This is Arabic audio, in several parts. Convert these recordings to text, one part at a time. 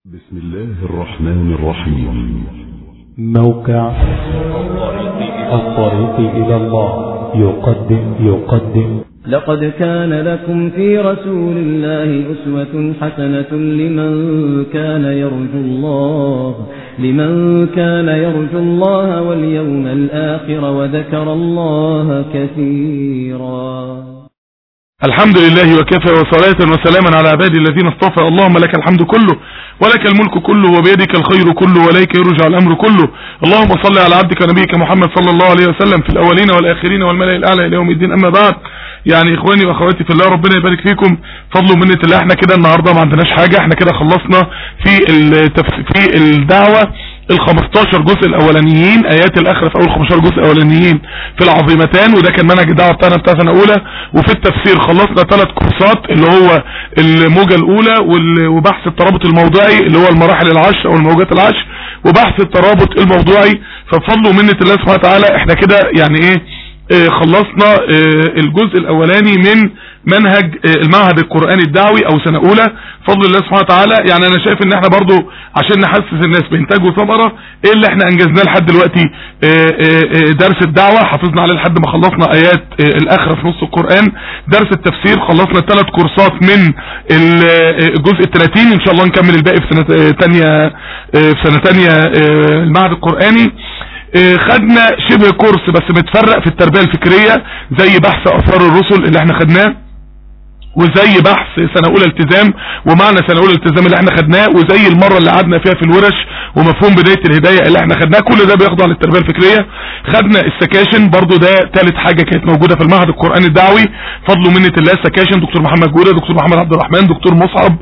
بسم الله الرحمن الرحيم. موقع الطريق إلى الله يقدم لقد كان لكم في رسول الله أسوة حسنة لمن كان يرجو الله واليوم الآخر وذكر الله كثيرا. الحمد لله وكفى وصلاة وسلاما على عبادي الذين اصطفى. اللهم لك الحمد كله ولك الملك كله وبيدك الخير كله وليك يرجع الأمر كله. اللهم صل على عبدك ونبيك محمد صلى الله عليه وسلم في الأولين والآخرين والملأ الأعلى إلى يوم الدين. أما بعد، يعني إخواني وأخواتي في الله، ربنا يبارك فيكم. فضل ومنة الله، احنا كده النهاردة ما عندناش حاجة، احنا كده خلصنا في الدعوة ال15 جزء الاولانيين، ايات الاخره في اول 15 جزء الاولانيين في العظيمتان، وده كان منهج الدعوه بتاعنا بتاع سنه اولى. وفي التفسير خلصنا 3 كورسات، اللي هو الموجه الاولى وبحث الترابط الموضوعي اللي هو المراحل العشر او الموجات العشر، وبحث الترابط الموضوعي. فبفضل ومنة الله سبحانه وتعالى احنا كده يعني خلصنا الجزء الاولاني من منهج المعهد القرآني الدعوي او سنة اولى بفضل الله سبحانه وتعالى. يعني انا شايف ان احنا برضو عشان نحسس الناس بانتاج وثمرة ايه اللي احنا انجزناه لحد دلوقتي. درس الدعوة حافظنا عليه لحد ما خلصنا ايات الاخرة في نص القرآن. درس التفسير خلصنا 3 كورسات من الجزء 30، ان شاء الله نكمل الباقي في سنة تانية المعهد القرآني. خدنا شبه كورس بس متفرق في التربية الفكرية، زي بحث اثار الرسل اللي احنا خدناه، وزي بحث سنة اولى التزام ومعنى سنة اولى التزام اللي احنا خدناه، وزي المرة اللي قعدنا فيها في الورش ومفهوم بداية الهداية اللي احنا خدناه. كل ده بيخضع للتربية الفكرية. خدنا السكاشن برضو، ده ثالث حاجة كانت موجودة في المعهد القرآني الدعوي فضل ومنة الله. سكاشن دكتور محمد جودة، دكتور محمد عبد الرحمن، دكتور مصعب،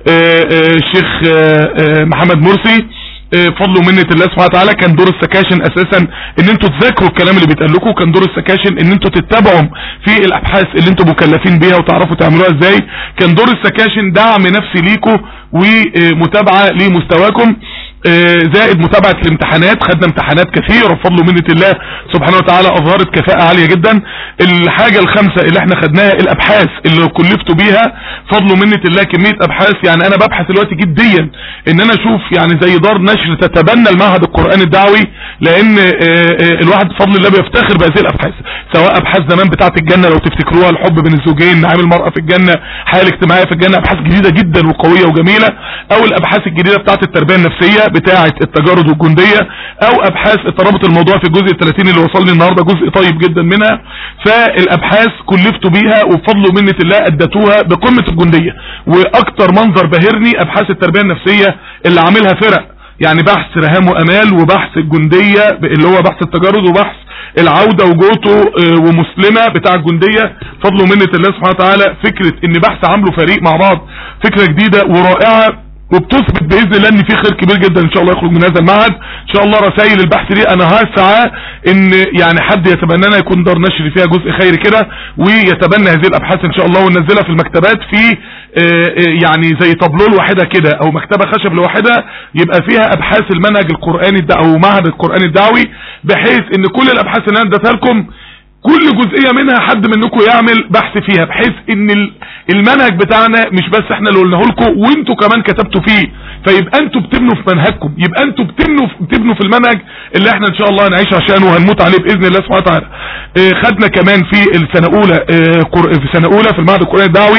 الشيخ محمد مرسي. فضل ومنة الله سبحانه وتعالى. كان دور السكاشن اساسا ان انتوا تذاكروا الكلام اللي بيتقال لكم، كان دور السكاشن ان انتوا تتبعوا في الابحاث اللي انتوا مكلفين بيها وتعرفوا تعملوها ازاي. كان دور السكاشن دعم نفسي ليكم ومتابعة لمستواكم، زائد متابعة الامتحانات. خدنا امتحانات كثيرة بفضل ومنة الله سبحانه وتعالى، اظهرت كفاءة عالية جدا. الحاجة الخامسة اللي احنا خدناها الابحاث اللي كلفتوا بيها فضل ومنة الله، كمية ابحاث. يعني انا ببحث دلوقتي جديا ان انا اشوف يعني زي دار نشر تتبنى المعهد القرآني الدعوي، لان الواحد بفضل الله بيفتخر بهذه الابحاث، سواء ابحاث زمان بتاعة الجنة لو تفتكروها، الحب بين الزوجين، نعيم المرأة في الجنة، حياة الاجتماعية في الجنة، ابحاث جديدة جدا وقوية وجميلة، او الابحاث الجديدة بتاعة التربية النفسية بتاعة التجارد والجندية، او ابحاث الترابط الموضوع في الجزء 30 اللي وصلني النهاردة جزء طيب جدا منها. فالابحاث كلفتوا بيها وبفضل ومنة الله ادتوها بقمة الجندية. واكتر منظر بهرني ابحاث التربية النفسية اللي عاملها فرق، يعني بحث رهام وامال، وبحث الجندية اللي هو بحث التجارد، وبحث العودة وجوتو ومسلمة بتاع الجندية. فضل ومنة الله سبحانه وتعالى. فكرة ان بحث عامله فريق مع بعض فكرة جديدة ورائعة، وبتثبت باذن الله ان في خير كبير جدا ان شاء الله يخرج من هذا المعهد. ان شاء الله رسائل البحث دي انا هسعى ان يعني حد يتبنانا يكون دار نشر فيها جزء خيري كده، ويتبنى هذه الابحاث ان شاء الله، وننزلها في المكتبات في يعني زي طابلول واحدة كده او مكتبة خشب لوحدها، يبقى فيها ابحاث المنهج القرآني او معهد القرآني الدعوي، بحيث ان كل الابحاث اللي انا اديتها لكم كل جزئية منها حد منكم يعمل بحث فيها، بحيث ان المنهج بتاعنا مش بس احنا اللي قلناه لكم وانتوا كمان كتبتوا فيه، فيبقى انتوا بتبنوا في منهجكم، يبقى انتوا بتبنوا في المنهج اللي احنا ان شاء الله هنعيش عشانه وهنموت عليه باذن الله سبحانه وتعالى. خدنا كمان في السنة اولى في سنة اولى في المعهد القرآني الدعوي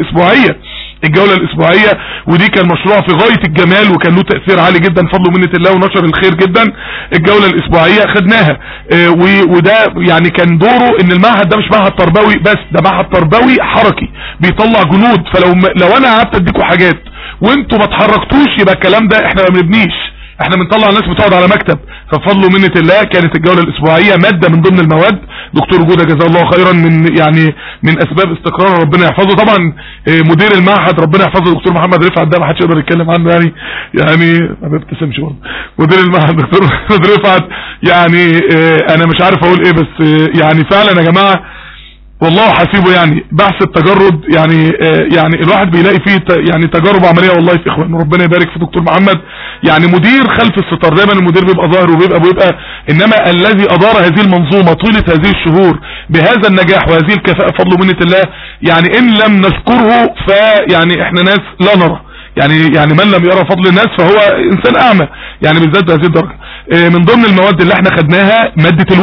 الجولة الاسبوعية، ودي كان مشروع في غاية الجمال وكان له تأثير عالي جدا فضل ومنة الله ونشر الخير جدا. الجولة الاسبوعية خدناها، وده يعني كان دوره ان المعهد ده مش معهد تربوي بس، ده معهد تربوي حركي بيطلع جنود. فلو انا قعدت اديكم حاجات وانتوا ما اتحركتوش يبقى الكلام ده احنا ما بنبنيش، احنا بنطلع الناس بتقعد على مكتب. ففضل ومنة الله كانت الجولة الاسبوعية مادة من ضمن المواد. دكتور جودة جزاه الله خيرا من اسباب استقرار ربنا يحفظه. طبعا مدير المعهد ربنا يحفظه دكتور محمد رفعت، ده ما حدش يقدر يتكلم عنه، يعني ما بيبتسمش برضه. مدير المعهد دكتور محمد رفعت، يعني انا مش عارف اقول ايه، بس يعني فعلا يا جماعة والله حسيبه. يعني بحث التجرد يعني الواحد بيلاقي فيه يعني تجارب عملية والله في اخوان. ربنا يبارك في دكتور محمد، يعني مدير خلف الستار. دايما المدير بيبقى ظاهر وبيبقى انما الذي ادار هذه المنظومة طيلة هذه الشهور بهذا النجاح وهذه الكفاءة فضل ومنة الله. يعني ان لم نذكره فيعني احنا ناس لا نرى. يعني من لم يرى فضل الناس فهو انسان اعمى، يعني بالذات بهذه الدرجه. من ضمن المواد اللي احنا خدناها ماده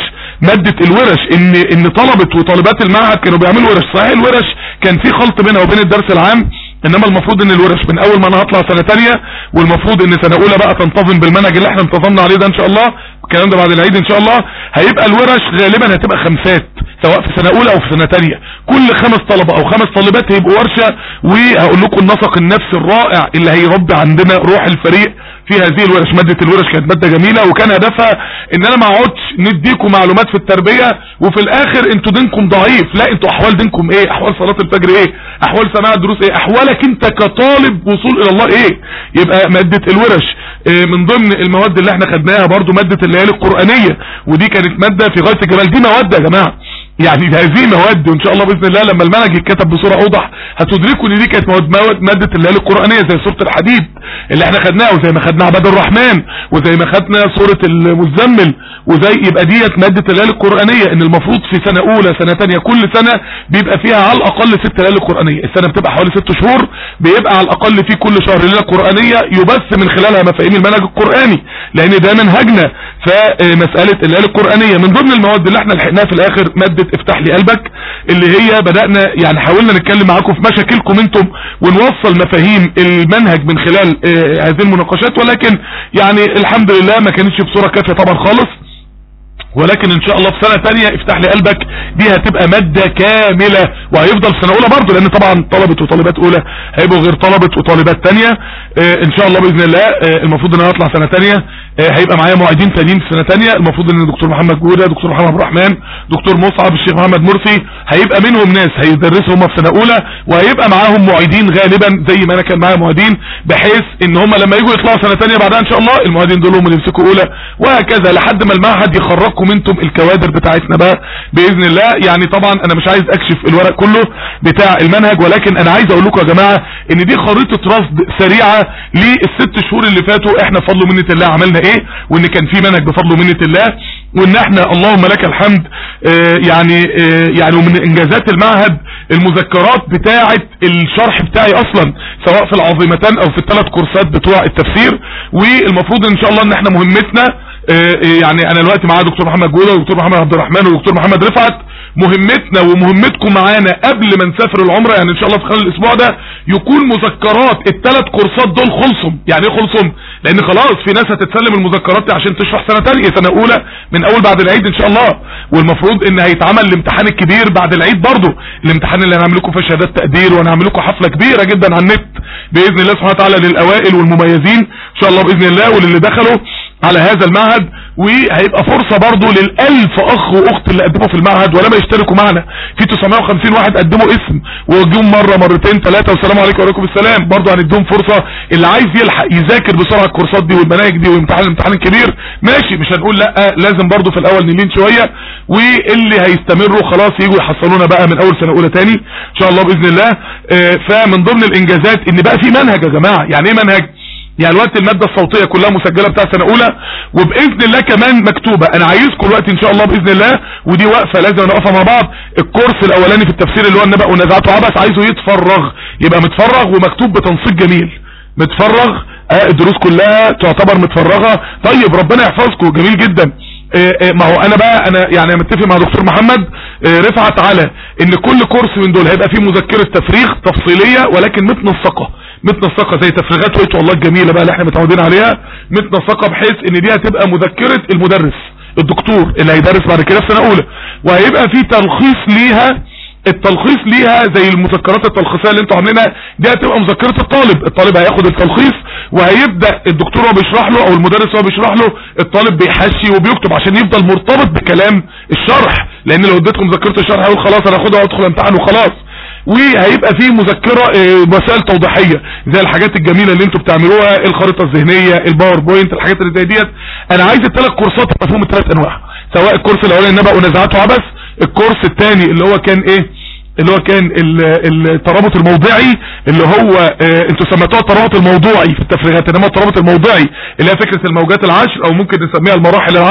الورش، ان طلبه وطالبات المعهد كانوا بيعملوا ورش. صحيح الورش كان في خلط بينها وبين الدرس العام، انما المفروض ان الورش من اول ما انا هطلع سنه ثانيه، والمفروض ان سنه اولى بقى تنتظم بالمنهج اللي احنا انتظمنا عليه ده ان شاء الله، الكلام ده بعد العيد ان شاء الله. هيبقى الورش غالبا هتبقى خمسات سواء في سنه اولى او في سنه ثانيه، كل 5 طلبه او 5 طالبات هيبقوا ورشه. وهقول لكم النسق النفسي الرائع اللي هيربي عندنا روح الفريق في هذه الورش. ماده الورش كانت ماده جميله، وكان هدفها ان انا ما اقعدش نديكم معلومات في التربيه وفي الاخر انتوا دينكم ضعيف، لا انتوا احوال دينكم ايه، احوال صلاه الفجر ايه، احوال سماع الدروس ايه، احوالك انت كطالب وصول الى الله ايه. يبقى ماده الورش من ضمن المواد اللي احنا خدناها برضو ماده الليالي القرانيه، ودي كانت ماده في غايه الجمال. دي مواد يا جماعه، يعني هذه مواد وان شاء الله باذن الله لما المنهج يتكتب بصوره اوضح هتدركوا ان دي كانت ماده الليالي القرانيه، زي سوره الحديد اللي احنا خدناها، وزي ما خدنا عباد الرحمن، وزي ما خدنا سوره المزمل، وزي يبقى ديت ماده الليالي القرانيه. ان المفروض في سنه اولى سنه ثانيه كل سنه بيبقى فيها على الاقل 6 ليالي قرانيه، السنه بتبقى حوالي 6 شهور، بيبقى على الاقل في كل شهر ليله قرانيه يبث من خلالها مفاهيم المنهج القراني، لان ده منهجنا. فمساله الليالي القرانيه من ضمن المواد اللي احنا لحقناها في الاخر ماده افتح لي قلبك، اللي هي بدأنا يعني حاولنا نتكلم معاكم في مشاكلكم انتم ونوصل مفاهيم المنهج من خلال هذه المناقشات، ولكن يعني الحمد لله ما كانتش بصورة كافية طبعا خالص. ولكن ان شاء الله في سنة تانية افتح لي قلبك دي هتبقى مادة كاملة، وهيفضل في سنة اولى برضو، لان طبعا طلبة وطالبات اولى هيبقوا غير طلبة وطالبات تانية. ان شاء الله باذن الله المفروض ان انا اطلع سنة تانية هيبقى معايا معيدين تانيين في سنة تانية. المفروض ان دكتور محمد جودة، دكتور محمد عبد الرحمن، دكتور مصعب، الشيخ محمد مرسي، هيبقى منهم ناس هيدرسوا هم في سنة اولى، وهيبقى معاهم معيدين غالبا زي ما انا كان معايا معيدين، بحيث ان هم لما يجوا يطلعوا سنة تانية بعدها ان شاء الله المعيدين دول هم اللي يمسكوا اولى، وهكذا لحد ما المعهد يخرجكم انتم الكوادر بتاعتنا بقى باذن الله. يعني طبعا انا مش عايز اكشف الورق كله بتاع المنهج، ولكن انا عايز اقول لكم يا جماعه ان دي خريطه رصد سريعه لل6 شهور اللي فاتوا احنا بفضل ومنه الله عملنا ايه، وان كان في منهج بفضل ومنه الله، وان احنا اللهم لك الحمد يعني ومن انجازات المعهد المذكرات بتاعه الشرح بتاعي اصلا سواء في العظيمتان او في ال3 كورسات بتوع التفسير. والمفروض ان شاء الله ان احنا مهمتنا يعني انا دلوقتي معايا دكتور محمد جودة ودكتور محمد عبد الرحمن ودكتور محمد رفعت، مهمتنا ومهمتكم معانا قبل ما نسافر العمره يعني ان شاء الله في خلال الاسبوع ده يكون مذكرات ال3 كورسات دول خلصهم. يعني ايه خلصهم؟ لان خلاص في ناس هتتسلم المذكرات دي عشان تشرح سنه ثانيه سنه اولى من اول بعد العيد ان شاء الله، والمفروض ان هيتعمل الامتحان الكبير بعد العيد برضه، الامتحان اللي هنعمل لكم فيه شهادات تقدير، وهنعمل لكم حفله كبيره جدا على النت باذن الله سبحانه وتعالى للاوائل والمميزين ان شاء الله باذن الله، وللي دخلوا على هذا المعهد. وهيبقى فرصة برضو لل1000 اخ واخت اللي قدموا في المعهد ولما يشتركوا معنا، في 950 واحد قدموا اسم وجيهم مرة مرتين 3 والسلام عليكم وعليكم السلام، برضو هنديهم فرصة. اللي عايز يلحق يذاكر بسرعة الكورسات دي والمناهج دي ويمتحن الامتحان الكبير ماشي، مش هنقول لا، لازم برضو في الاول نلين شوية، واللي هيستمروا خلاص يجوا يحصلونا بقى من اول سنة اولى تاني ان شاء الله باذن الله. فمن ضمن الانجازات ان بقى في منهج يا جماعة. يعني ايه منهج؟ يعني الوقت المادة الصوتية كلها مسجلة بتاع سنة اولى، وباذن الله كمان مكتوبة. انا عايزكم الوقت ان شاء الله باذن الله، ودي وقفة لازم نقفها مع بعض، الكورس الاولاني في التفسير اللي هو النبأ ونزعته عبث عايزه يتفرغ، يبقى متفرغ ومكتوب بتنسيق جميل، متفرغ الدروس كلها تعتبر متفرغة. طيب ربنا يحفظكم، جميل جدا. ما هو انا بقى يعني متفق مع دكتور محمد رفعت على ان كل كورس من دول هيبقى فيه مذكرة تفريغ تفصيلية ولكن متنسقة زي تفريغات ويت والله الجميلة بقى اللي احنا متعودين عليها، متنسقة بحيث ان دي هتبقى مذكرة المدرس الدكتور اللي هيدرس بعد كده في سنة اولى، وهيبقى في تلخيص ليها. التلخيص ليها زي المذكرات التلخيصيه اللي انتوا عاملينها دي هتبقى مذكره الطالب هياخد التلخيص وهيبدا الدكتور وهو بيشرح له او المدرس وهو بيشرح له الطالب بيحشي وبيكتب عشان يفضل مرتبط بكلام الشرح، لان لو اديتكم مذكره الشرح هيقول خلاص انا هاخدها وادخل امتحن وخلاص. وهيبقى فيه مذكره وسائل توضيحيه زي الحاجات الجميله اللي انتوا بتعملوها، الخريطه الذهنيه، الباوربوينت، الحاجات اللي زي ديت. انا عايز ال3 كورسات يبقى فيهم ال3 انواع، سواء الكورس الاولاني النبأ ونزعته عبث، الكورس الثاني اللي هو كان ايه، اللي هو كان الترابط الموضعي، اللي هو انتوا سميتوها الترابط الموضوعي في التفريغات، انما الترابط الموضعي اللي هي فكرة الموجات العشر او ممكن نسميها المراحل العشر،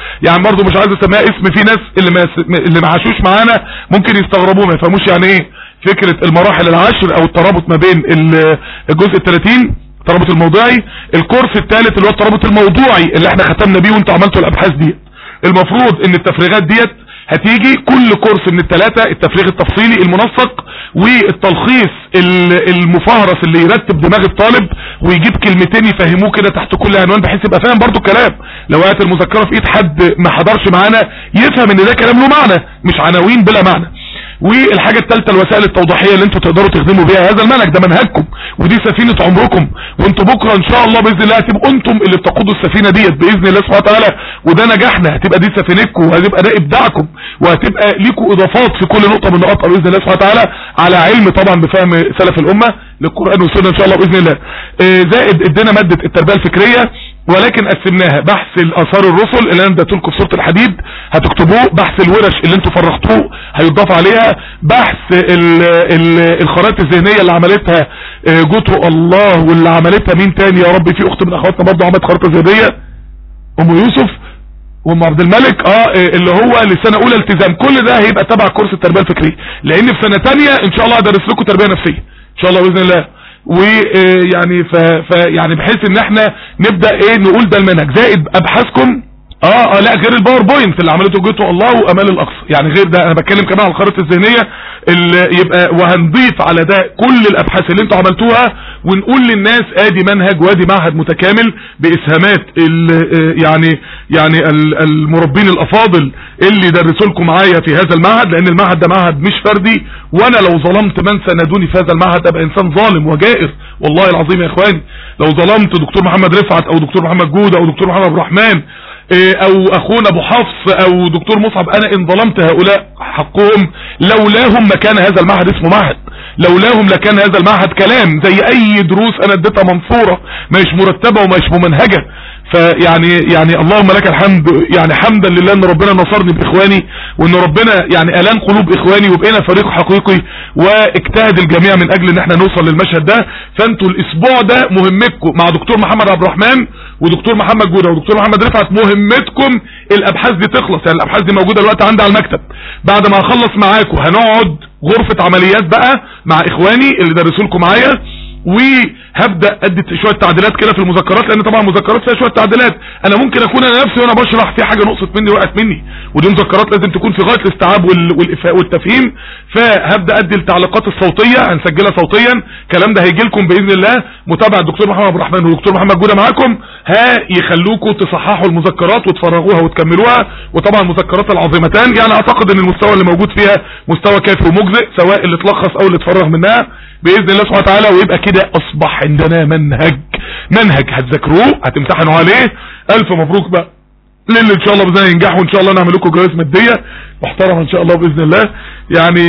يعني برضو مش عايز اسميها اسم، في ناس اللي ما عاشوش معانا ممكن يستغربوه، ما يفهموش يعني ايه فكرة المراحل العشر او الترابط ما بين الجزء 30 الترابط الموضوعي. الكورس الثالث اللي هو الترابط الموضوعي اللي احنا ختمنا بيه وانتوا عملتوا الابحاث دي. المفروض ان التفريغات ديت هتيجي كل كورس من الثلاثة، التفريغ التفصيلي المنسق والتلخيص المفهرس اللي يرتب دماغ الطالب ويجيب كلمتين يفهموه كده تحت كل عنوان بحيث يبقى فاهم برضو الكلام. لو وقت المذكرة في ايد حد ما حضرش معانا يفهم ان ده كلام له معنى مش عناوين بلا معنى. والحاجة الثالثة الوسائل التوضيحية اللي انتوا تقدروا تخدموا بيها هذا المنهج، ده منهجكم ودي سفينة عمركم، وانتوا بكرة ان شاء الله باذن الله هتبقوا انتم اللي بتقودوا السفينة ديت باذن الله سبحانه وتعالى، وده نجاحنا هتبقى دي سفينتكم وهتبقى ده ابداعكم وهتبقى ليكم اضافات في كل نقطة من نقاطها باذن الله سبحانه وتعالى على علم طبعا بفهم سلف الامة للقرآن والسنة ان شاء الله باذن الله. زائد ادينا مادة التربية الفكرية ولكن قسمناها بحث الاثار الرسل اللي انا اديته لكم في سوره الحديد هتكتبوه، بحث الورش اللي انتوا فرغتوه هيضاف عليها، بحث الخرائط الذهنيه اللي عملتها جوتو الله واللي عملتها مين تاني يا رب، في اخت من اخواتنا برضه عملت خريطه ذهنيه ام يوسف وام عبد الملك اللي هو لسنه اولى التزام. كل ده هيبقى تبع كورس التربيه الفكريه، لان في سنه ثانيه ان شاء الله هدرس لكم تربيه نفسيه ان شاء الله باذن الله. ويعني يعني بحيث ان احنا نبدأ نقول ده المنهج زائد ابحاثكم لا غير الباوربوينت اللي عملته جوتو الله وامال الاقصى، يعني غير ده انا بتكلم كمان على الخرائط الذهنيه اللي يبقى، وهنضيف على ده كل الابحاث اللي انتوا عملتوها ونقول للناس ادي منهج وادي معهد متكامل باسهامات يعني المربين الافاضل اللي درسوا لكم معايا في هذا المعهد، لان المعهد ده معهد مش فردي، وانا لو ظلمت من سندوني في هذا المعهد ابقى انسان ظالم وجائر والله العظيم يا اخواني. لو ظلمت دكتور محمد رفعت او دكتور محمد جودة او دكتور محمد عبد الرحمن او اخونا ابو حفص او دكتور مصعب، انا ان ظلمت هؤلاء حقهم لولاهم ما كان هذا المعهد اسمه معهد، لولاهم لكان هذا المعهد كلام زي اي دروس انا اديتها منصورة مش مرتبة ومش ممنهجة. فيعني اللهم لك الحمد، يعني حمدا لله ان ربنا نصرني باخواني وان ربنا يعني الان قلوب اخواني وبقينا فريق حقيقي واجتهد الجميع من اجل ان احنا نوصل للمشهد ده. فانتوا الاسبوع ده مهمتكم مع دكتور محمد عبد الرحمن ودكتور محمد جودة ودكتور محمد رفعت، مهمتكم الابحاث دي تخلص، يعني الابحاث دي موجودة دلوقتي عندي على المكتب. بعد ما اخلص معاكم هنقعد غرفة عمليات بقى مع اخواني اللي درسوا لكم معايا، وهبدأ ادي شوية تعديلات كده في المذكرات، لان طبعا المذكرات فيها شوية تعديلات انا ممكن اكون انا نفسي وانا بشرح في حاجة نقصت مني وقعت مني، ودي مذكرات لازم تكون في غاية الاستيعاب والافاء والتفهيم. فهبدأ ادي التعليقات الصوتية هنسجلها صوتيا، الكلام ده هيجي لكم باذن الله متابعة الدكتور محمد عبد الرحمن والدكتور محمد جودة معاكم، يخلوكم تصححوا المذكرات وتفرغوها وتكملوها. وطبعا المذكرات العظيمتان يعني اعتقد ان المستوى اللي موجود فيها مستوى كافي ومجزئ، سواء اللي تلخص او اللي تفرغ منها باذن الله سبحانه وتعالى. ويبقى كده اصبح عندنا منهج هتذاكروه هتمتحنوا عليه. الف مبروك بقى للي ان شاء الله باذن الله ينجحوا، وان شاء الله نعمل لكم جوائز ماديه محترمه ان شاء الله باذن الله. يعني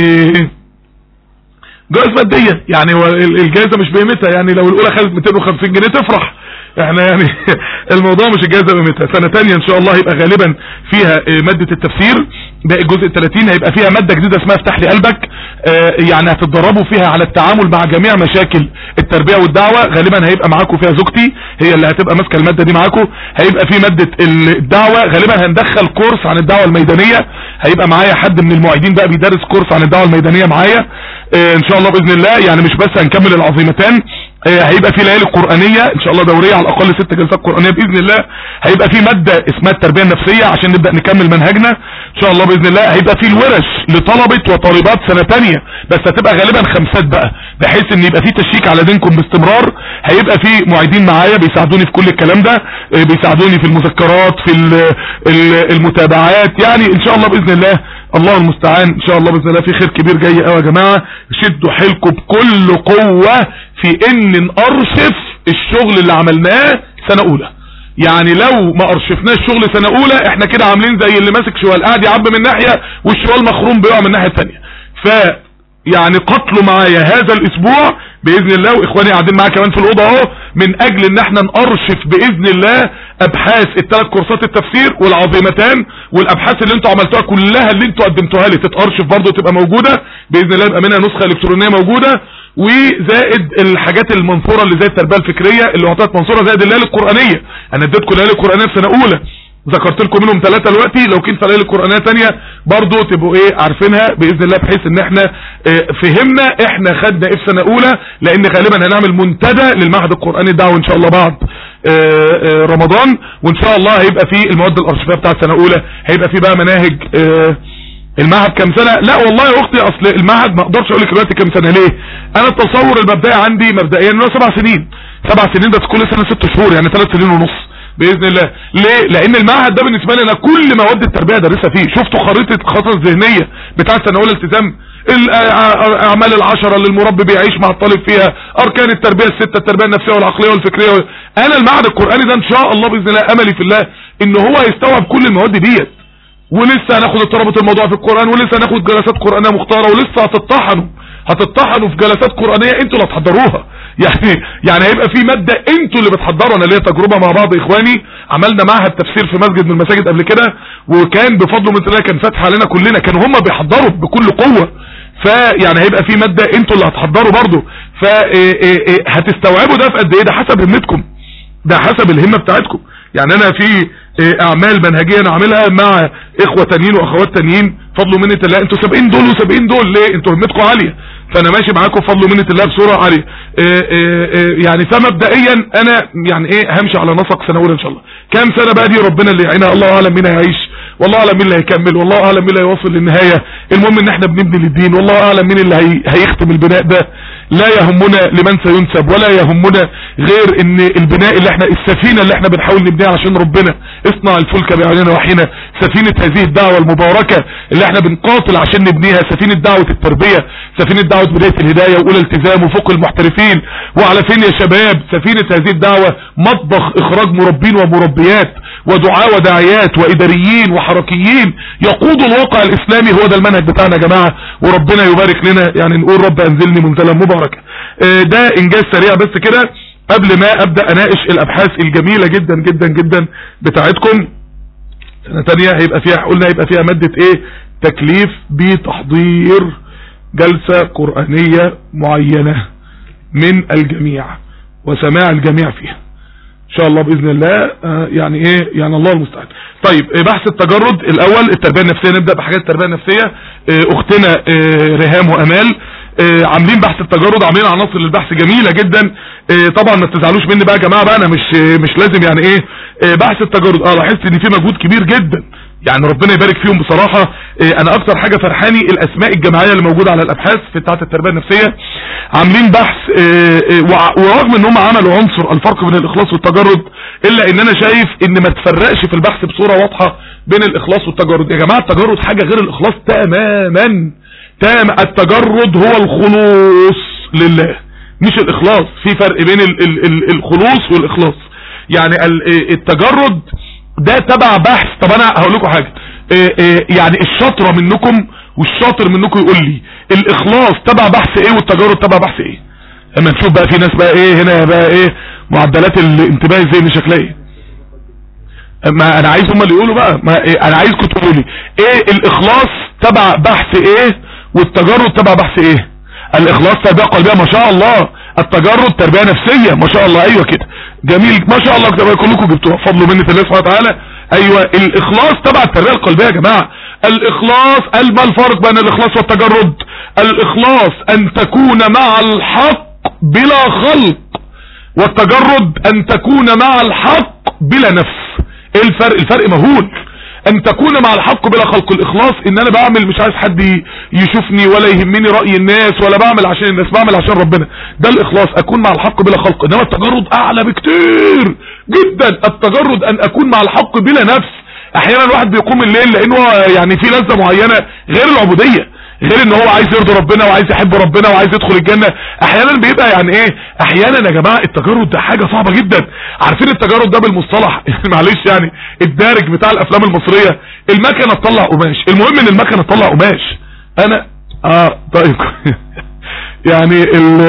جوائز ماديه، يعني الجائزه مش بقيمتها، يعني لو الاولى خدت 250 جنيه تفرح، احنا يعني الموضوع مش الجائزه بقيمتها. سنه ثانيه ان شاء الله هيبقى غالبا فيها ماده التفسير، باقي الجزء 30 هيبقى فيها ماده جديده اسمها افتح لي قلبك، يعني هتتدربوا فيها على التعامل مع جميع مشاكل التربيه والدعوه. غالبا هيبقى معاكم فيها زوجتي هي اللي هتبقى ماسكه الماده دي معاكم. هيبقى في ماده الدعوه، غالبا هندخل كورس عن الدعوه الميدانيه، هيبقى معايا حد من المعيدين بقى بيدرس كورس عن الدعوه الميدانيه معايا ان شاء الله باذن الله. يعني مش بس هنكمل العظيمتان، هيبقى في ليالي قرآنية ان شاء الله دورية على الاقل 6 جلسات قرآنية باذن الله. هيبقى في مادة اسمها التربية النفسية عشان نبدأ نكمل منهجنا ان شاء الله باذن الله. هيبقى في الورش لطلبة وطالبات سنة تانية، بس هتبقى غالبا 5 بقى، بحيث ان يبقى في تشيك على دينكم باستمرار. هيبقى في معيدين معايا بيساعدوني في كل الكلام ده، بيساعدوني في المذكرات في المتابعات، يعني ان شاء الله باذن الله. الله المستعان ان شاء الله باذن الله. في خير كبير جاي قوي يا جماعه، شدوا حيلكم بكل قوه في ان نارشف الشغل اللي عملناه سنه اولى. يعني لو ما ارشفناش شغل سنه اولى احنا كده عاملين زي اللي ماسك شوال قاعد يعبي من ناحيه والشوال مخروم بيقع من الناحيه الثانيه. يعني قتلوا معايا هذا الاسبوع باذن الله، واخواني قاعدين معايا كمان في الاوضه اهو، من اجل ان احنا نارشف باذن الله ابحاث ال3 كورسات التفسير والعظيمتان، والابحاث اللي انتوا عملتوها كلها اللي انتوا قدمتوها لي تتارشف برضه تبقى موجوده باذن الله، يبقى منها نسخه الكترونيه موجوده. وزائد الحاجات المنصوره اللي زي التربيه الفكريه اللي وقتها منصوره، زائد الليالي القرانيه. انا اديتكم الليالي القرانيه في سنه اولى، ذكرت لكم منهم 3 دلوقتي، لو كنت فلائل القرآنية تانية برضو تبقوا عارفينها بإذن الله، بحيث ان احنا فهمنا احنا خدنا في سنة اولى، لان غالبا هنعمل منتدى للمعهد القرآني الدعوي ان شاء الله بعد رمضان، وان شاء الله هيبقى فيه المواد الارشيفيه بتاعت سنة اولى، هيبقى فيه بقى مناهج. المعهد كام سنة؟ لا والله يا اختي، اصل المعهد ما اقدرش اقول لك دلوقتي كام سنة. ليه؟ انا التصور المبدئي عندي مبدئيا انه 7 سنين، 7 سنين بس كل سنة 6 شهور، يعني 3 سنين ونص باذن الله. ليه؟ لان المعهد ده بالنسبه لي انا كل مواد التربيه ادرسها فيه. شفتوا الخريطه الذهنيه بتاعت سنه اولى التزام، الاعمال ال10 اللي المربي بيعيش مع الطالب فيها، اركان التربيه ال6، التربيه النفسيه والعقليه والفكريه. انا المعهد القراني ده ان شاء الله باذن الله املي في الله ان هو يستوعب كل المواد ديت، ولسه هناخد اضطرابات الموضوع في القران، ولسه هناخد جلسات قرانيه مختاره، ولسه هتطحنوا في جلسات قرانيه انتوا اللي هتحضروها. يعني هيبقى في ماده انتوا اللي بتحضروا. انا ليا تجربه مع بعض اخواني، عملنا معهد تفسير في مسجد من المساجد قبل كده، وكان بفضل من الله كان فاتح علينا كلنا، كانوا هم بيحضروا بكل قوه. فيعني هيبقى في ماده انتوا اللي هتحضروا برضو، هتستوعبوا ده في قد ايه؟ ده حسب همتكم، ده حسب الهمه بتاعتكم. يعني انا في اعمال منهجيه انا عاملها مع اخوه تانيين واخوات تانيين فضل ومنه الله، انتوا 70 دول و70 دول، ليه؟ انتوا همتكم عاليه، فانا ماشي معاكم بفضل ومنه الله بصوره عاليه. يعني فمبدئيا انا يعني همشي على نسق سنه اولى ان شاء الله. كام سنه بقى دي ربنا اللي يعينها، الله اعلم مين هيعيش، والله اعلم مين اللي هيكمل، والله اعلم مين اللي هيوصل للنهايه. المهم ان احنا بنبني للدين، والله اعلم مين اللي هيختم البناء ده. لا يهمنا لمن سينسب، ولا يهمنا غير ان البناء اللي احنا، السفينه اللي احنا بنحاول نبنيها علشان ربنا، اصنع الفلك باعيننا وحينا، سفينه هذه الدعوه المباركه اللي احنا بنقاتل عشان نبنيها، سفينه دعوه التربيه، سفينه دعوه بدايه الهدايه واولى التزام وفوق المحترفين. وعلى فين يا شباب؟ سفينه هذه الدعوه مطبخ اخراج مربين ومربيات ودعاة وداعيات واداريين وحركيين يقودوا الواقع الاسلامي. هو ده المنهج بتاعنا يا جماعه، وربنا يبارك لنا. يعني نقول رب انزلني منزلا مباركا. ده انجاز سريع بس كده قبل ما ابدا اناقش الابحاث الجميله جدا جدا جدا بتاعتكم. سنه ثانيه هيبقى فيها، قلنا هيبقى فيها ماده تكليف بتحضير جلسه قرانيه معينه من الجميع وسماع الجميع فيها ان شاء الله باذن الله. يعني يعني الله المستعان. طيب بحث التجرد الاول، التربيه النفسيه. نبدا بحاجات التربيه النفسيه. اختنا ريهام وامال عاملين بحث التجرد، عاملين عناصر للبحث جميله جدا. طبعا ما تزعلوش مني بقى يا جماعه بقى، انا مش لازم يعني بحث التجرد. لاحظت ان في مجهود كبير جدا، يعني ربنا يبارك فيهم بصراحه. انا اكتر حاجه فرحاني الاسماء الجماعيه اللي موجوده على الابحاث في بتاعه التربيه النفسيه. عاملين بحث ورغم ان هم عملوا عنصر الفرق بين الاخلاص والتجرد، الا ان انا شايف ان ما تفرقش في البحث بصوره واضحه بين الاخلاص والتجرد. يا جماعه التجرد حاجه غير الاخلاص تماما. التجرد هو الخلوص لله مش الاخلاص. في فرق بين الخلوص والاخلاص. يعني التجرد ده تبع بحث. طب انا هقول لكم حاجه، يعني الشاطره منكم والشاطر منكم يقول لي الاخلاص تبع بحث ايه والتجرد تبع بحث ايه. اما نشوف بقى في ناس بقى هنا بقى معدلات الانتباه ازاي مش شكلها ايه. ما انا عايز هم اللي يقولوا بقى، ما انا عايزكم تقولوا لي الاخلاص تبع بحث ايه والتجرد تبع بحث ايه. الاخلاص تربيه قلبيه ما شاء الله، التجرد تربيه نفسيه ما شاء الله. ايوه كده جميل ما شاء الله كده، كلكم جبتوها بفضل ومنه الله سبحانه وتعالى. ايوه الاخلاص تبع التربيه القلبيه يا جماعه. الاخلاص ما الفرق بين الاخلاص والتجرد؟ الاخلاص ان تكون مع الحق بلا خلق، والتجرد ان تكون مع الحق بلا نفس. ايه الفرق؟ الفرق مهول. ان تكون مع الحق بلا خلق، الاخلاص ان انا بعمل مش عايز حد يشوفني ولا يهمني رأي الناس ولا بعمل عشان الناس، بعمل عشان ربنا، ده الاخلاص اكون مع الحق بلا خلق. انما التجرد اعلى بكتير جدا. التجرد ان اكون مع الحق بلا نفس. احيانا الواحد بيقوم الليل لانه يعني في لذة معينة غير العبودية، غير ان هو عايز يرضي ربنا وعايز يحب ربنا وعايز يدخل الجنة. احيانا بيبقى يعني احيانا يا جماعة التجرد ده حاجة صعبة جدا. عارفين التجرد ده بالمصطلح معلش يعني الدارج بتاع الافلام المصرية، المكنة تطلع قماش. المهم ان المكنة تطلع قماش. انا طيب يعني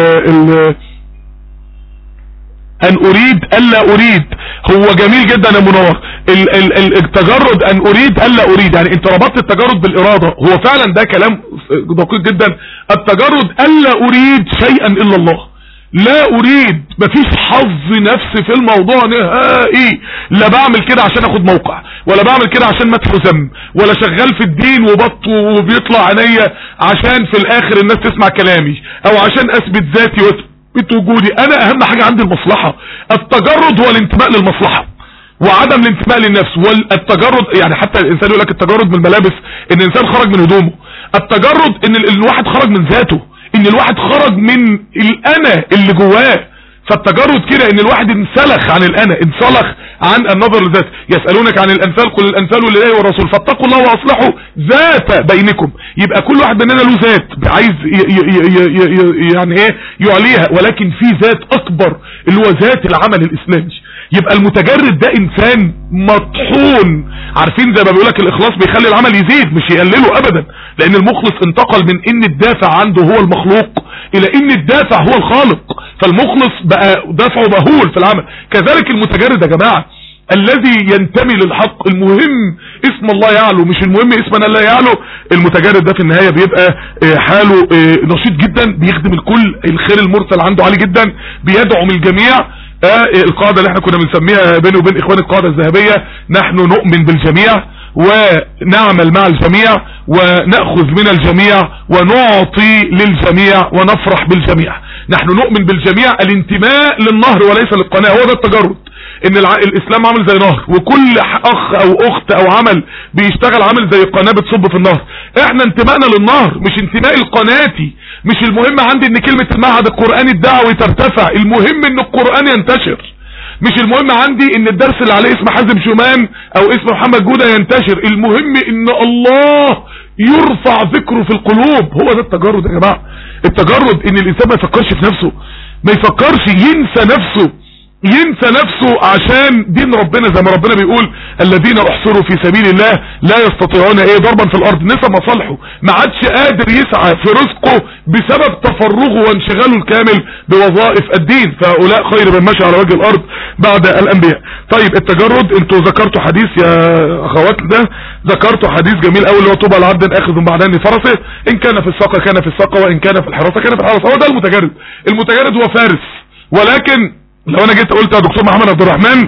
ان اريد الا اريد هو جميل جدا يا منور. التجرد ان اريد الا اريد، يعني انت ربطت التجرد بالاراده، هو فعلا ده كلام دقيق جدا. التجرد الا اريد شيئا الا الله. لا اريد، مفيش حظ نفسي في الموضوع نهائي. لا بعمل كده عشان اخد موقع، ولا بعمل كده عشان مدح ذم، ولا شغال في الدين وبط وبيطلع عينيا عشان في الاخر الناس تسمع كلامي، او عشان اثبت ذاتي واثبت وجودي. انا اهم حاجة عندي المصلحة. التجرد هو الانتماء للمصلحة وعدم الانتماء للنفس. والتجرد يعني حتى الانسان يقول لك التجرد من الملابس ان الانسان خرج من هدومه. التجرد ان الواحد خرج من ذاته، ان الواحد خرج من الانا اللي جواه. فالتجرد كده ان الواحد انسلخ عن الانا، انسلخ عن النظر لذاته. يسألونك عن الانفال قل الانفال لله والرسول فاتقوا الله واصلحوا ذات بينكم. يبقى كل واحد مننا له ذات عايز يعني ايه يعليها، ولكن في ذات اكبر اللي هو ذات العمل الاسلامي. يبقى المتجرد ده انسان مطحون. عارفين زي ما بيقولك الاخلاص بيخلي العمل يزيد مش يقلله ابدا، لان المخلص انتقل من ان الدافع عنده هو المخلوق الى ان الدافع هو الخالق. فالمخلص بقى دافعه مهول في العمل. كذلك المتجرد يا جماعة الذي ينتمي للحق، المهم اسم الله يعلو مش المهم اسم الله يعلو. المتجرد ده في النهاية بيبقى حاله نشيط جدا، بيخدم الكل، الخير المرسل عنده عالي جدا، بيدعم الجميع. القاعدة اللي احنا كنا بنسميها بيني وبين اخواني القاعدة الذهبية، نحن نؤمن بالجميع ونعمل مع الجميع ونأخذ من الجميع ونعطي للجميع ونفرح بالجميع. نحن نؤمن بالجميع، الانتماء للنهر وليس للقناة. هو ده التجرد، ان الاسلام عامل زي نهر، وكل اخ او اخت او عمل بيشتغل عامل زي قناة بتصب في النهر. احنا انتمائنا للنهر مش انتماء القناتي. مش المهم عندي ان كلمة المعهد القرآني الدعوي ترتفع، المهم ان القرآن ينتشر. مش المهم عندي ان الدرس اللي عليه اسم حازم شومان او اسم محمد جودة ينتشر، المهم ان الله يرفع ذكره في القلوب. هو ده التجرد يا جماعة. التجرد ان الانسان ما يفكرش في نفسه، ما يفكرش، ينسى نفسه عشان دين ربنا. زي ما ربنا بيقول الذين احصروا في سبيل الله لا يستطيعون ضربا في الارض. نسى مصالحه، ما عادش قادر يسعى في رزقه بسبب تفرغه وانشغاله الكامل بوظائف الدين. فهؤلاء خير من مشى على وجه الارض بعد الانبياء. طيب التجرد، انتوا ذكرتوا حديث يا اخوات، ده ذكرتوا حديث جميل قوي اللي هو طوبى لعبد اخذ بعدين فرسه، ان كان في الساقه كان في الساقه وان كان في الحراسه كان في الحراسه. هو ده المتجرد. المتجرد هو فارس. ولكن لو انا جيت قلت يا دكتور محمد عبد الرحمن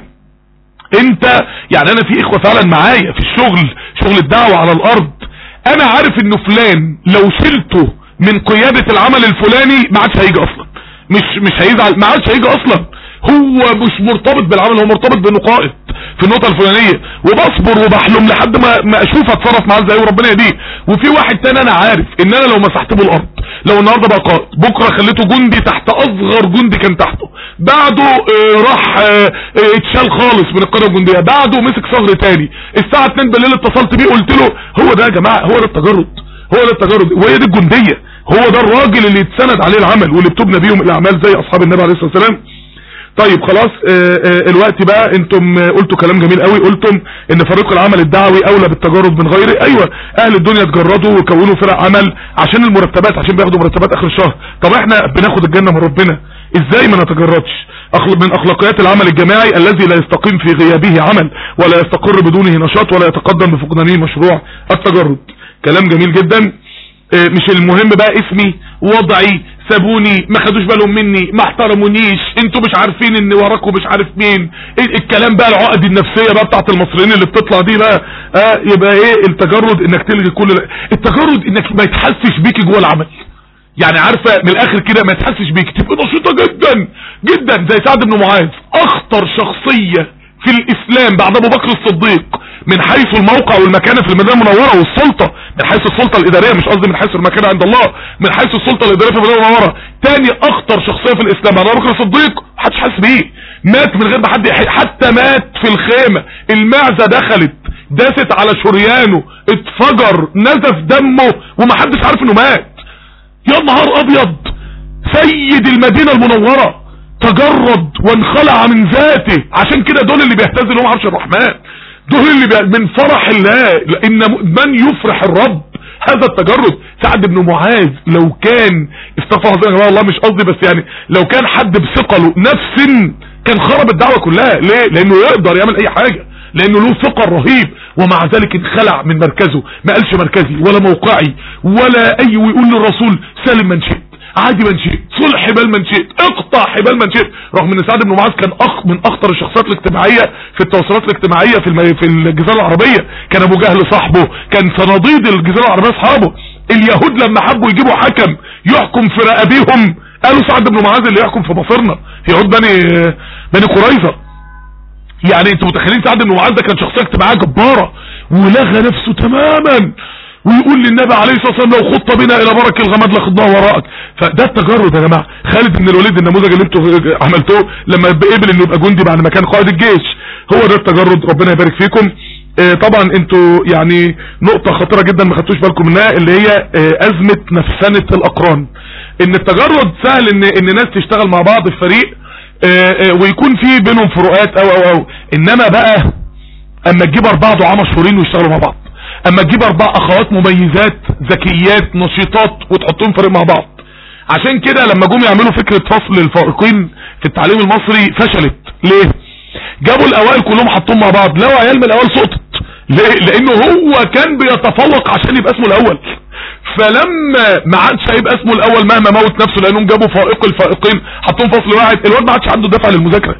انت يعني انا في اخوة فعلا معايا في الشغل، شغل الدعوة على الارض، انا عارف انه فلان لو شلته من قيادة العمل الفلاني ما عادش هيجي اصلا، مش هيزعل، ما عادش هيجي اصلا. هو مش مرتبط بالعمل، هو مرتبط بانه قائد في النقطة الفلانية، وبصبر وبحلم لحد ما اشوف اتصرف معاه ازاي وربنا يهديه. وفي واحد تاني انا عارف ان انا لو مسحت به الارض، لو النهارده بقى قائد، بكره خليته جندي تحت اصغر جندي كان تحته، بعده راح اتشال خالص من القيادة الجندية، بعده مسك ثغر تاني، الساعة 2 بالليل اتصلت بيه قلت له هو ده يا جماعة، هو ده التجرد، هو ده التجرد، وهي دي الجندية، هو ده الراجل اللي يتسند عليه العمل واللي بتبنى بيهم الاعمال زي اصحاب النبي عليه الصلاة والسلام. طيب خلاص الوقت بقى انتم قلتوا كلام جميل قوي، قلتم ان فريق العمل الدعوي اولى بالتجرد من غيره. ايوه اهل الدنيا اتجردوا وكونوا فرق عمل عشان المرتبات، عشان بياخدوا مرتبات اخر الشهر. طب احنا بناخد الجنة من ربنا ازاي ما نتجردش؟ من اخلاقيات العمل الجماعي الذي لا يستقيم في غيابه عمل ولا يستقر بدونه نشاط ولا يتقدم بفقدانه مشروع التجرد. كلام جميل جدا. مش المهم بقى اسمي، وضعي، سابوني، ما خدوش بالهم مني، ما احترمونيش، انتوا مش عارفين ان وراكم مش عارف مين، الكلام بقى العقد النفسية بقى بتاعت المصريين اللي بتطلع دي بقى. يبقى التجرد انك تلغي كل التجرد انك ما يتحسش بيك جوه العمل. يعني عارفة من الاخر كده ما يتحسش بيك، تبقى نشيطة جدا جدا زي سعد بن معاذ، اخطر شخصية في الاسلام بعد ابو بكر الصديق من حيث الموقع والمكانة في المدينة المنورة والسلطة، من حيث السلطة الادارية، مش قصدي من حيث المكانة عند الله، من حيث السلطة الادارية في المدينة المنورة. تاني اخطر شخصية في الاسلام بعد ابو بكر الصديق محدش حاسس بيه، مات من غير ما حد حتى مات في الخيمة، المعزة دخلت داست على شريانه، اتفجر، نزف دمه ومحدش عارف انه مات. يا نهار ابيض، سيد المدينة المنورة تجرد وانخلع من ذاته. عشان كده دول اللي بيهتز لهم عرش الرحمن، دول اللي من فرح الله، ان من يفرح الرب هذا التجرد. سعد بن معاذ لو كان استغفر الله والله مش قصدي، بس يعني لو كان حد بثقله نفس كان خرب الدعوة كلها. ليه؟ لانه يقدر يعمل اي حاجة، لانه له ثقل رهيب، ومع ذلك انخلع من مركزه، ما قالش مركزي ولا موقعي ولا ويقول للرسول سالم من شئت، عادي من شئت، صلح حبال من شئت، اقطع حبال من شئت. رغم ان سعد بن معاذ كان من اخطر الشخصيات الاجتماعيه في التواصلات الاجتماعيه في الجزيره العربيه. كان ابو جهل صاحبه، كان صناديد الجزيره العربيه اصحابه. اليهود لما حبوا يجيبوا حكم يحكم في رقابيهم قالوا سعد بن معاذ اللي يحكم في مصيرنا، يهود بني قريظه. يعني انتوا متخيلين سعد بن معاذ ده كان شخصيه اجتماعيه جباره، ولغى نفسه تماما، ويقول للنبي عليه الصلاه والسلام لو خط بنا الى برك الغمد لخضناه وراءك. فده التجرد يا جماعه. خالد بن الوليد النموذج اللي انتوا عملتوه لما قبل انه يبقى جندي بعد ما كان قائد الجيش، هو ده التجرد. ربنا يبارك فيكم. طبعا انتوا يعني نقطه خطيره جدا ما خدتوش بالكم منها، اللي هي ازمه نفسنه الاقران. ان التجرد سهل ان ناس تشتغل مع بعض في فريق ويكون في بينهم فروقات او انما بقى اما تجيب 4 دعاة مشهورين ويشتغلوا مع بعض، اما تجيب 4 اخوات مميزات ذكيات نشيطات وتحطهم فريق مع بعض. عشان كده لما جم يعملوا فكرة فصل الفائقين في التعليم المصري فشلت. ليه؟ جابوا الاوائل كلهم حطوهم مع بعض، لو عيال من الاوائل سقطت. ليه؟ لانه هو كان بيتفوق عشان يبقى اسمه الاول، فلما ما عادش هيبقى اسمه الاول مهما موت نفسه، لانهم جابوا فائق الفائقين حطوهم فصل واحد، الواد ما عادش عنده دافع للمذاكره.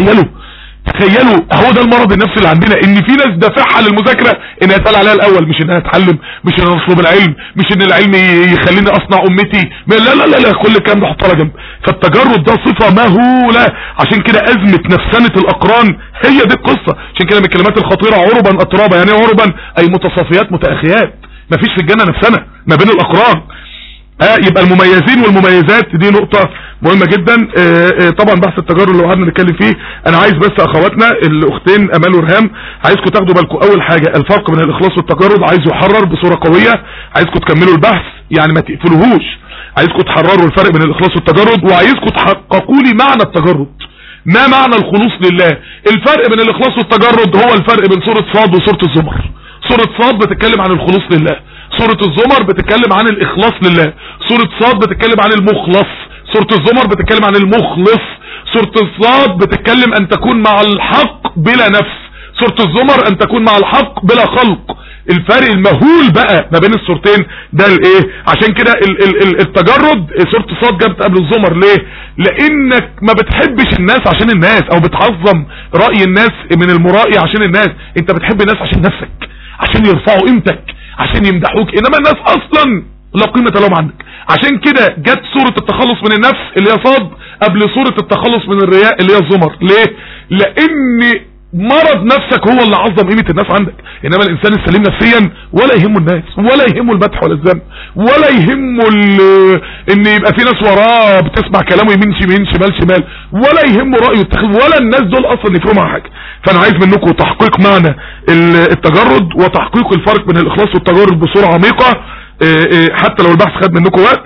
تخيلوا هو ده المرض النفسي اللي عندنا، ان في ناس دافعها للمذاكره انها يتقال عليها الاول، مش انها تتعلم، مش انها نطلب العلم، مش ان العلم يخليني اصنع امتي. لا كل الكلام ده حطها جنب. فالتجرد ده صفه مهوله. عشان كده ازمه نفسنه الاقران هي دي القصه. عشان كده من الكلمات الخطيره عربا اترابا. يعني عربا اي متصافيات متاخيات، مفيش في الجنه نفسنا ما بين الاقران. يبقى المميزين والمميزات دي نقطة مهمة جدا. طبعا بحث التجرد لو قعدنا نتكلم فيه، انا عايز بس اخواتنا الاختين امال ورهام عايزكم تاخدوا بالكم. اول حاجة الفرق بين الاخلاص والتجرد عايز يحرر بصورة قوية، عايزكم تكملوا البحث يعني ما تقفلوهوش، عايزكم تحرروا الفرق بين الاخلاص والتجرد، وعايزكم تحققوا لي معنى التجرد. ما معنى الخلوص لله؟ الفرق بين الاخلاص والتجرد هو الفرق بين سورة صاد وسورة الزمر. سورة صاد بتتكلم عن الخلوص لله، سورة الزمر بتتكلم عن الاخلاص لله. سورة صاد بتتكلم عن المخلص، سورة الزمر بتتكلم عن المخلص. سورة الصاد بتتكلم ان تكون مع الحق بلا نفس، سورة الزمر ان تكون مع الحق بلا خلق. الفرق المهول بقى ما بين السورتين ده الايه. عشان كده التجرد سورة الصاد جابت قبل الزمر. ليه؟ لانك ما بتحبش الناس عشان الناس، او بتعظم رأي الناس من المرائي عشان الناس. انت بتحب الناس عشان نفسك، عشان يرفعوا قيمتك، عشان يمدحوك. انما الناس اصلا لا قيمة لهم عندك. عشان كده جت سورة التخلص من النفس اللي هي صاد قبل سورة التخلص من الرياء اللي هي الزمر. ليه؟ لان مرض نفسك هو اللي عظم قيمة الناس عندك. انما الانسان السليم نفسيا ولا يهمه الناس، ولا يهمه المدح ولا الذم، ولا يهمه ان يبقى في ناس وراه بتسمع كلامه يمين شمال، ولا يهمه رأيه يتخذ، ولا الناس دول اصلا يفهموا مع حاجة. فانا عايز منكم تحقيق معنى التجرد، وتحقيق الفرق بين الاخلاص والتجرد بصورة عميقة. حتى لو البحث خد منكم وقت،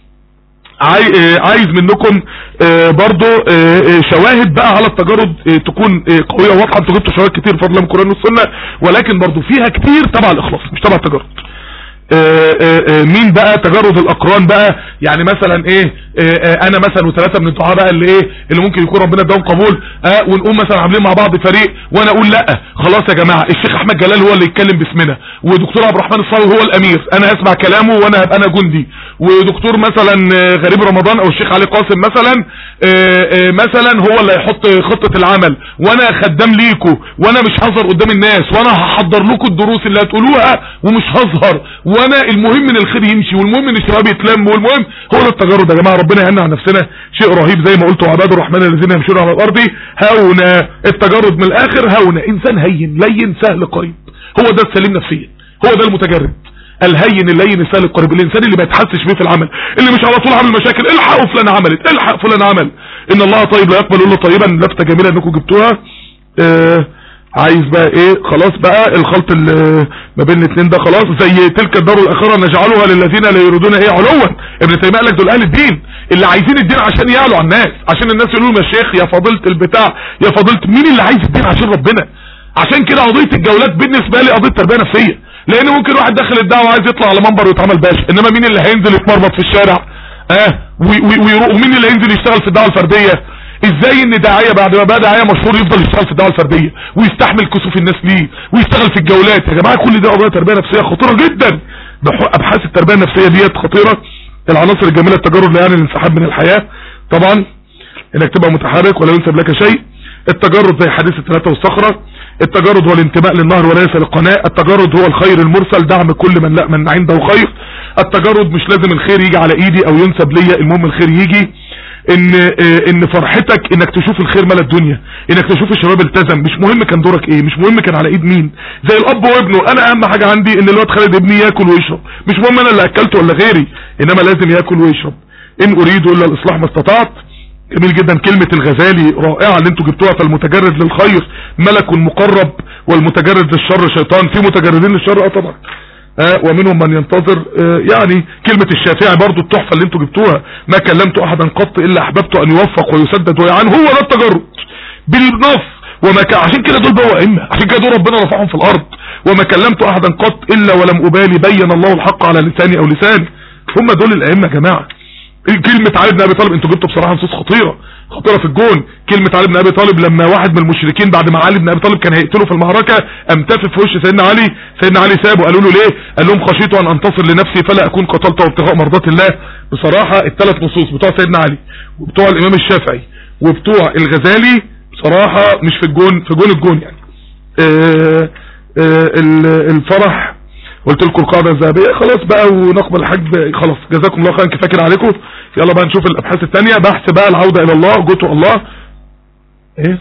عايز منكم برضو شواهد بقى على التجرد تكون قوية وواضحة. انتوا جبتوا شواهد كتير بفضل الله من القرآن والسنة، ولكن برضو فيها كتير تبع الاخلاص مش تبع التجرد. مين بقى تجرد الاقران بقى؟ يعني مثلا ايه، انا مثلا وثلاثة من الدعاء بقى اللي ممكن يكون ربنا اداهم قبول، ونقوم مثلا عاملين مع بعض فريق، وانا اقول لا خلاص يا جماعة الشيخ احمد جلال هو اللي يتكلم باسمنا، ودكتور عبد الرحمن الصاوي هو الامير، انا هسمع كلامه وانا هبقى انا جندي، ودكتور مثلا غريب رمضان او الشيخ علي قاسم مثلا هو اللي هيحط خطة العمل، وانا خدام ليكوا، وانا مش هظهر قدام الناس، وانا هحضر لكم الدروس اللي هتقولوها ومش هظهر، وانا المهم ان الخير يمشي، والمهم ان الشباب يتلم، والمهم هو ده التجرد يا جماعه. ربنا يهنا عن نفسنا شيء رهيب زي ما قلتوا، عباد الرحمن الذين يمشون على الارض هونا. التجرد من الاخر هونا، انسان هين لين سهل قريب، هو ده السليم نفسيا، هو ده المتجرد الهين اللين السهل القريب، الانسان اللي ما يتحسش بيه في العمل، اللي مش على طول عامل مشاكل، الحقوا فلان عملت، الحق فلان عمل. ان الله طيب لا يقبل الا طيبا. لفته جميله انكم جبتوها. عايز بقى ايه؟ خلاص بقى الخلط ما بين الاثنين ده خلاص. زي تلك الدار الاخره نجعلها للذين لا يريدون ايه علوا. ابن تيميه قال لك دول اهل الدين اللي عايزين الدين عشان يعلوا على الناس، عشان الناس يقولوا لهم يا شيخ يا فضيله البتاع يا فضيله. مين اللي عايز الدين عشان ربنا؟ عشان كده قضيه الجولات بالنسبه لي قضيه تربيه نفسيه، لان ممكن واحد داخل الدعوه عايز يطلع على منبر ويتعمل باشا، انما مين اللي هينزل يتمرمط في الشارع ومين اللي هينزل يشتغل في الدعوه الفرديه؟ ازاي ان داعيه بعد ما بقى داعيه مشهور يفضل يشتغل في الدعوه الفرديه ويستحمل كسوف الناس ليه ويشتغل في الجولات؟ يا جماعه كل ده قضايا تربيه نفسيه خطيره جدا. ابحاث التربيه النفسيه ديت خطيره. العناصر الجميلة التجرد يعني الانسحاب من الحياة طبعا، انك تبقى متحرك ولا ينسب لك شيء. التجرد زي حديث الثلاثة والصخرة. التجرد هو الانتماء للنهر وليس للقناة. التجرد هو الخير المرسل، دعم كل من عنده خير. التجرد مش لازم الخير يجي على ايدي او ينسب ليا، المهم الخير يجي. ان فرحتك انك تشوف الخير ملا الدنيا، انك تشوف الشباب التزم، مش مهم كان دورك ايه، مش مهم كان على ايد مين، زي الاب وابنه. انا اهم حاجة عندي ان الواد خالد ابني ياكل ويشرب، مش مهم انا اللي اكلته ولا غيري، انما لازم ياكل ويشرب. ان اريد الا الاصلاح ما استطعت. جميل جدا كلمة الغزالي رائعة اللي انتوا جبتوها. فالمتجرد للخير ملك مقرب والمتجرد للشر شيطان. في متجردين للشر طبعا، ومنهم من ينتظر. يعني كلمة الشافعي برضو التحفة اللي انتوا جبتوها، ما كلمت احدا قط الا احببت ان يوفق ويسدد ويعان. هو ده التجرد بالنص. عشان كده دول بقوا ائمة، عشان كده دول ربنا رفعهم في الارض. وما كلمت احدا قط الا ولم ابالي بين الله الحق على لساني او لساني. هم دول الائمة يا جماعة. كلمة علي بن ابي طالب انتوا جبتوا بصراحة نصوص خطيرة في الجون. كلمة علي بن ابي طالب لما واحد من المشركين بعد ما علي بن ابي طالب كان هيقتله في المعركة امتف في وش سيدنا علي، سيدنا علي سابه. قالوا له ليه؟ قال لهم خشيت ان انتصر لنفسي فلا اكون قتلت وابتغاء مرضات الله. بصراحة الثلاث نصوص بتوع سيدنا علي وبتوع الامام الشافعي وبتوع الغزالي بصراحة مش في الجون، في جون الجون يعني. الفرح قلت لكم القاعدة الذهبية خلاص بقى، ونقبل الحج خلاص. جزاكم الله خيرا كفاكر عليكم. يلا بقى نشوف الابحاث التانية. بحث بقى العودة الى الله، جوتو الله ايه.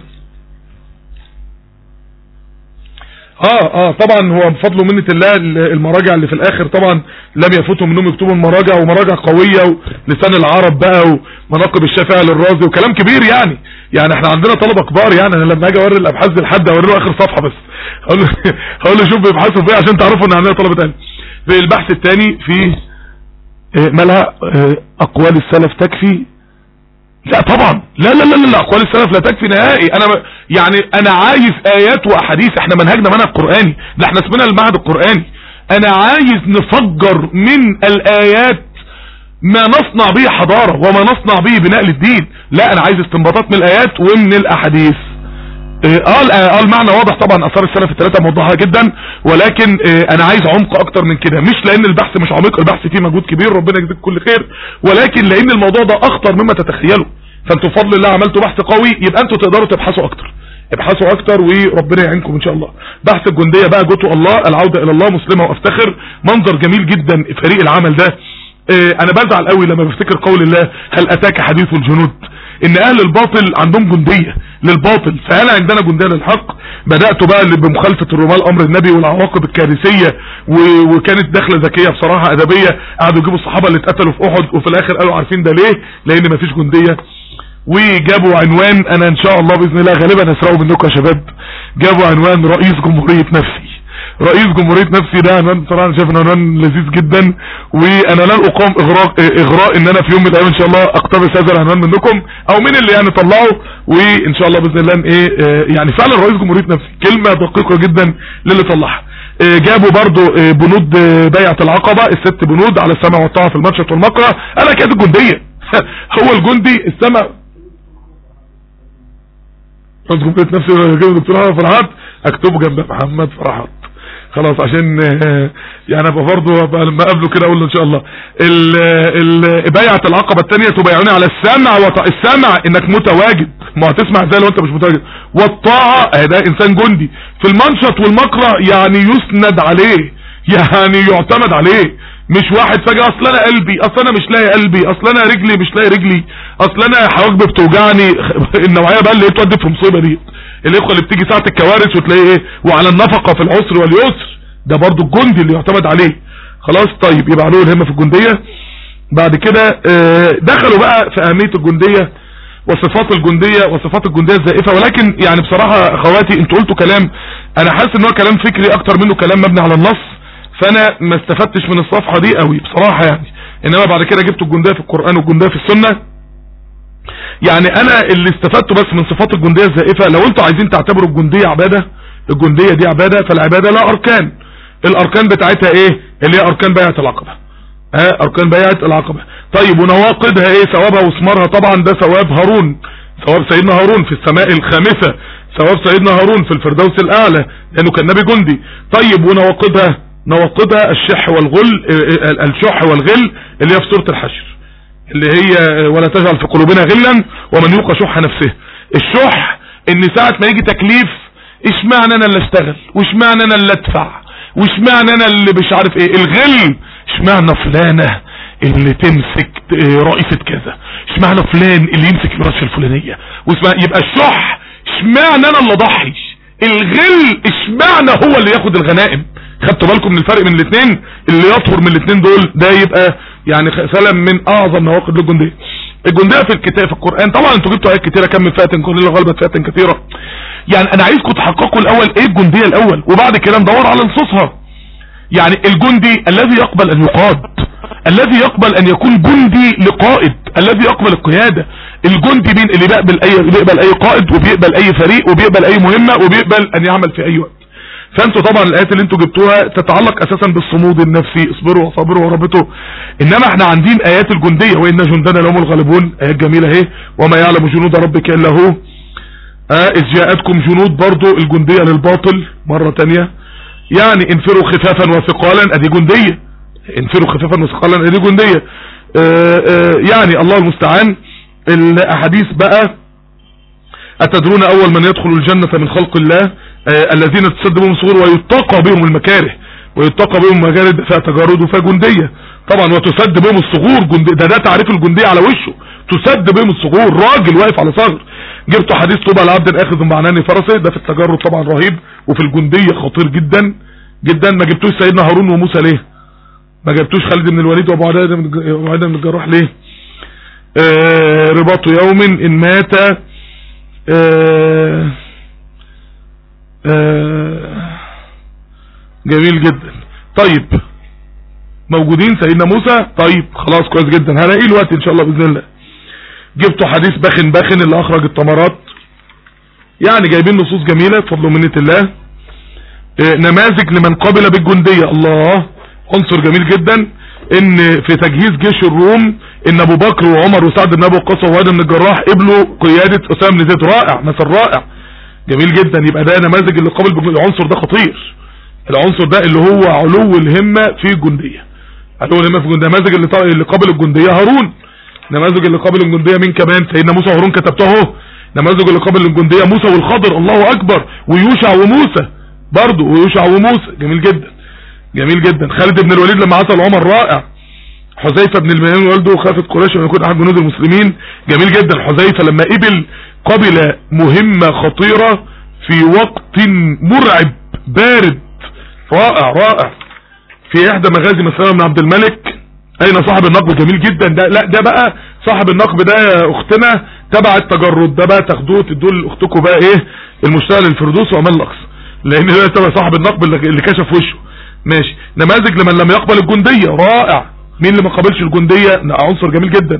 طبعا هو بفضل ومنة الله المراجع اللي في الاخر طبعا لم يفوتهم انهم يكتبوا المراجع، ومراجع قوية ولسان العرب بقى ومناقب الشافعي للرازي وكلام كبير يعني احنا عندنا طلبة كبار. يعني انا لما اجي اوري الابحاث دي لحد اوري له اخر صفحة بس، هقول له شوف بيبحثوا فيه عشان تعرفوا ان عندنا طلبة تاني. في البحث الثاني في مالها اقوال السلف تكفي؟ لا طبعا، لا لا لا لا، اقوال السلف لا تكفي نهائي. انا عايز ايات واحاديث. احنا منهجنا منهج قرآني، ده احنا اسمنا المعهد القرآني. انا عايز نفجر من الايات ما نصنع به حضارة وما نصنع به بناء للدين. لا انا عايز استنباطات من الايات ومن الاحاديث. المعنى واضح طبعا. اثار السلف الثلاثة موضحة جدا، ولكن انا عايز عمق اكتر من كده. مش لان البحث مش عميق، البحث فيه مجهود كبير ربنا يجزيك كل خير، ولكن لان الموضوع ده اخطر مما تتخيلوا. فانتوا بفضل الله عملتوا بحث قوي، يبقى انتوا تقدروا تبحثوا اكتر. ابحثوا اكتر وربنا يعينكم ان شاء الله. بحث الجندية بقى جوتو الله، العودة الى الله مسلمة وافتخر. منظر جميل جدا فريق العمل ده. انا بزعل قوي لما بفتكر قول الله هل اتاك حديث الجنود، ان اهل الباطل عندهم جندية للباطل، فهل عندنا جندية للحق؟ بدأتوا بقى اللي بمخالفة الرمال امر النبي والعواقب الكارثية، وكانت دخلة ذكية بصراحة ادبية. قعدوا يجيبوا الصحابة اللي اتقتلوا في احد، وفي الاخر قالوا عارفين ده ليه؟ لان مفيش جندية. وجابوا عنوان، انا ان شاء الله باذن الله غالبا هسرقه منكم يا شباب، جابوا عنوان رئيس جمهورية نفسي. رئيس جمهورية نفسي ده عنوان بصراحة انا شايف انه عنوان لذيذ جدا، وانا لن اقام اغراء ان انا في يوم من الايام ان شاء الله اقتبس هذا العنوان منكم او من اللي يعني طلعه. وان شاء الله باذن الله يعني فعلا رئيس جمهورية نفسي كلمة دقيقة جدا للي طلعها. جابوا برضو بنود بيعة العقبة، الست بنود على السمع والطاعة في المنشط والمكره. انا كانت الجندية هو الجندي السمع. رئيس جمهورية نفسي دكتور محمد فرحات اكتبه جنب محمد فرحات خلاص، عشان يعني ابقى برضه لما اقابله كده اقول له ان شاء الله. بيعة العقبة الثانية تبايعوني على السمع السمع انك متواجد، ما هتسمع ازاي لو انت مش متواجد، والطاعة ده انسان جندي. في المنشط والمكره يعني يسند عليه، يعني يعتمد عليه، مش واحد فجأة اصل انا قلبي، اصل انا مش لاقي قلبي، اصل انا رجلي مش لاقي رجلي، اصل انا حواجبي بتوجعني. النوعية بقى اللي تودي في مصيبة دي الاخوة اللي بتيجي ساعة الكوارث وتلاقي ايه وعلى النفقة في العسر واليسر، ده برضو الجندي اللي يعتمد عليه. خلاص طيب، يبقى عليه الهمة في الجندية. بعد كده دخلوا بقى في اهمية الجندية وصفات الجندية الزائفة. ولكن يعني بصراحة اخواتي انتوا قلتوا كلام انا حاسس ان هو كلام فكري اكتر منه كلام مبني على النص، فانا ما استفدتش من الصفحة دي قوي بصراحة يعني. انما بعد كده جبت الجندية في القرآن والجندية في السنة. يعني انا اللي استفدته بس من صفات الجندية الزائفة، لو انتوا عايزين تعتبروا الجندية عبادة، الجندية دي عبادة، فالعبادة لا اركان. الاركان بتاعتها ايه؟ اللي هي اركان بيعة العقبة. اركان بيعة العقبة. طيب ونواقضها ايه؟ ثوابها وثمارها. طبعا ده ثواب هارون، ثواب سيدنا هارون في السماء الخامسة، ثواب سيدنا هارون في الفردوس الاعلى لانه كان نبي جندي. طيب ونواقضها نواقضها الشح والغل، الشح والغل اللي هي في سورة الحشر، اللي هي ولا تجعل في قلوبنا غلا ومن يوق شح نفسه. الشح ان ساعة ما يجي تكليف اشمعنى انا اللي اشتغل، واشمعنى انا اللي ادفع، واشمعنى انا اللي مش عارف ايه. الغل اشمعنى فلانة اللي تمسك رئيسة كذا، اشمعنى فلان اللي يمسك الورشة الفلانية، يبقى الشح اشمعنى انا اللي اضحي. الغل اشمعنى هو اللي ياخد الغنائم. خدتوا بالكم من الفرق من الاثنين؟ اللي يطهر من الاثنين دول ده يبقى يعني سلام من اعظم نواقض الجندية. الجندية في الكتاب في القرآن طبعا انتوا جبتوا ايات كتيرة، كم من فئة كل غلبت فئة كثيرة. يعني انا عايزكم تحققوا الاول ايه الجندية الاول، وبعد كده ندور على نصوصها. يعني الجندي الذي يقبل ان يقاد، الذي يقبل ان يكون جندي لقائد، الذي يقبل القيادة. الجندي مين؟ اللي بيقبل اي قائد، وبيقبل اي فريق، وبيقبل اي مهمة، وبيقبل ان يعمل في اي وقت. فانتوا طبعا الايات اللي انتوا جبتوها تتعلق اساسا بالصمود النفسي، اصبروا وصابروا وربطوا. انما احنا عندنا ايات الجندية، وان جندنا لهم الغالبون، ايات جميلة اهي، وما يعلم جنود ربك الا هو. اذ جاءتكم جنود، برضو الجندية للباطل مرة تانية. يعني انفروا خفافا وثقالا، ادي جندية. انفروا خفافا وثقالا ادي جندية. يعني الله المستعان. الاحاديث بقى، اتدرون اول من يدخل الجنة من خلق الله الذين تسد بهم الصغور ويتقى بهم المكاره، ويتقى بهم المكاره فتجارد فجندية طبعا، وتسد بهم الصغور جندية. ده تعريف الجندية على وشه، تسد بهم الصغور، راجل واقف على صغر. جبتوا حديث طوبى العبد الاخذ بمعنان فرسه، ده في التجرد طبعا رهيب، وفي الجندية خطير جدا جدا. ما جبتوش سيدنا هارون وموسى ليه؟ ما جبتوش خالد بن الوليد وابو عبيدة بن الجراح ليه؟ رباط يوم ان مات جميل جدا. طيب موجودين سيدنا موسى، طيب خلاص كويس جدا، هلاقيه الوقت ان شاء الله باذن الله. جبتوا حديث بخن اللي اخرج التمرات، يعني جايبين نصوص جميلة بفضل ومنة الله. نماذج لمن قبل بالجندية، الله عنصر جميل جدا. ان في تجهيز جيش الروم ان ابو بكر وعمر وسعد بن ابي وقاص وعبيدة بن الجراح قبلوا قيادة اسامة بن زيد. رائع، مثل رائع جميل جدا. يبقى ده نماذج اللي قبل بالجندية. العنصر ده خطير، العنصر ده اللي هو علو الهمة في الجندية، علو الهمة في الجندية. نماذج اللي قبل الجندية هارون، نماذج اللي قبل الجندية مين كمان؟ سيدنا موسى وهارون كتبته اهو. نماذج اللي قبل الجندية موسى والخضر، الله اكبر، ويوشع وموسى برضو، ويوشع وموسى جميل جدا جميل جدا. خالد بن الوليد لما عسل عمر رائع. حذيفة بن اليمان والده خافت قريش ان يكون احد جنود المسلمين، جميل جدا. حذيفة لما قبل مهمة خطيرة في وقت مرعب بارد، رائع رائع. في احدى مغازي مسلمة بن عبد الملك، اين صاحب النقب؟ جميل جدا. ده لا ده بقى صاحب النقب ده يا اختنا تبع التجرد، ده بقى تاخدوه تدوه لاختكم بقى ايه، المشتغل الفردوس وامان الاقصى، لان ده تبع صاحب النقب اللي كشف وشه. ماشي. نماذج لمن لم يقبل الجندية، رائع. مين اللي ما قبلش الجندية؟ عنصر جميل جدا.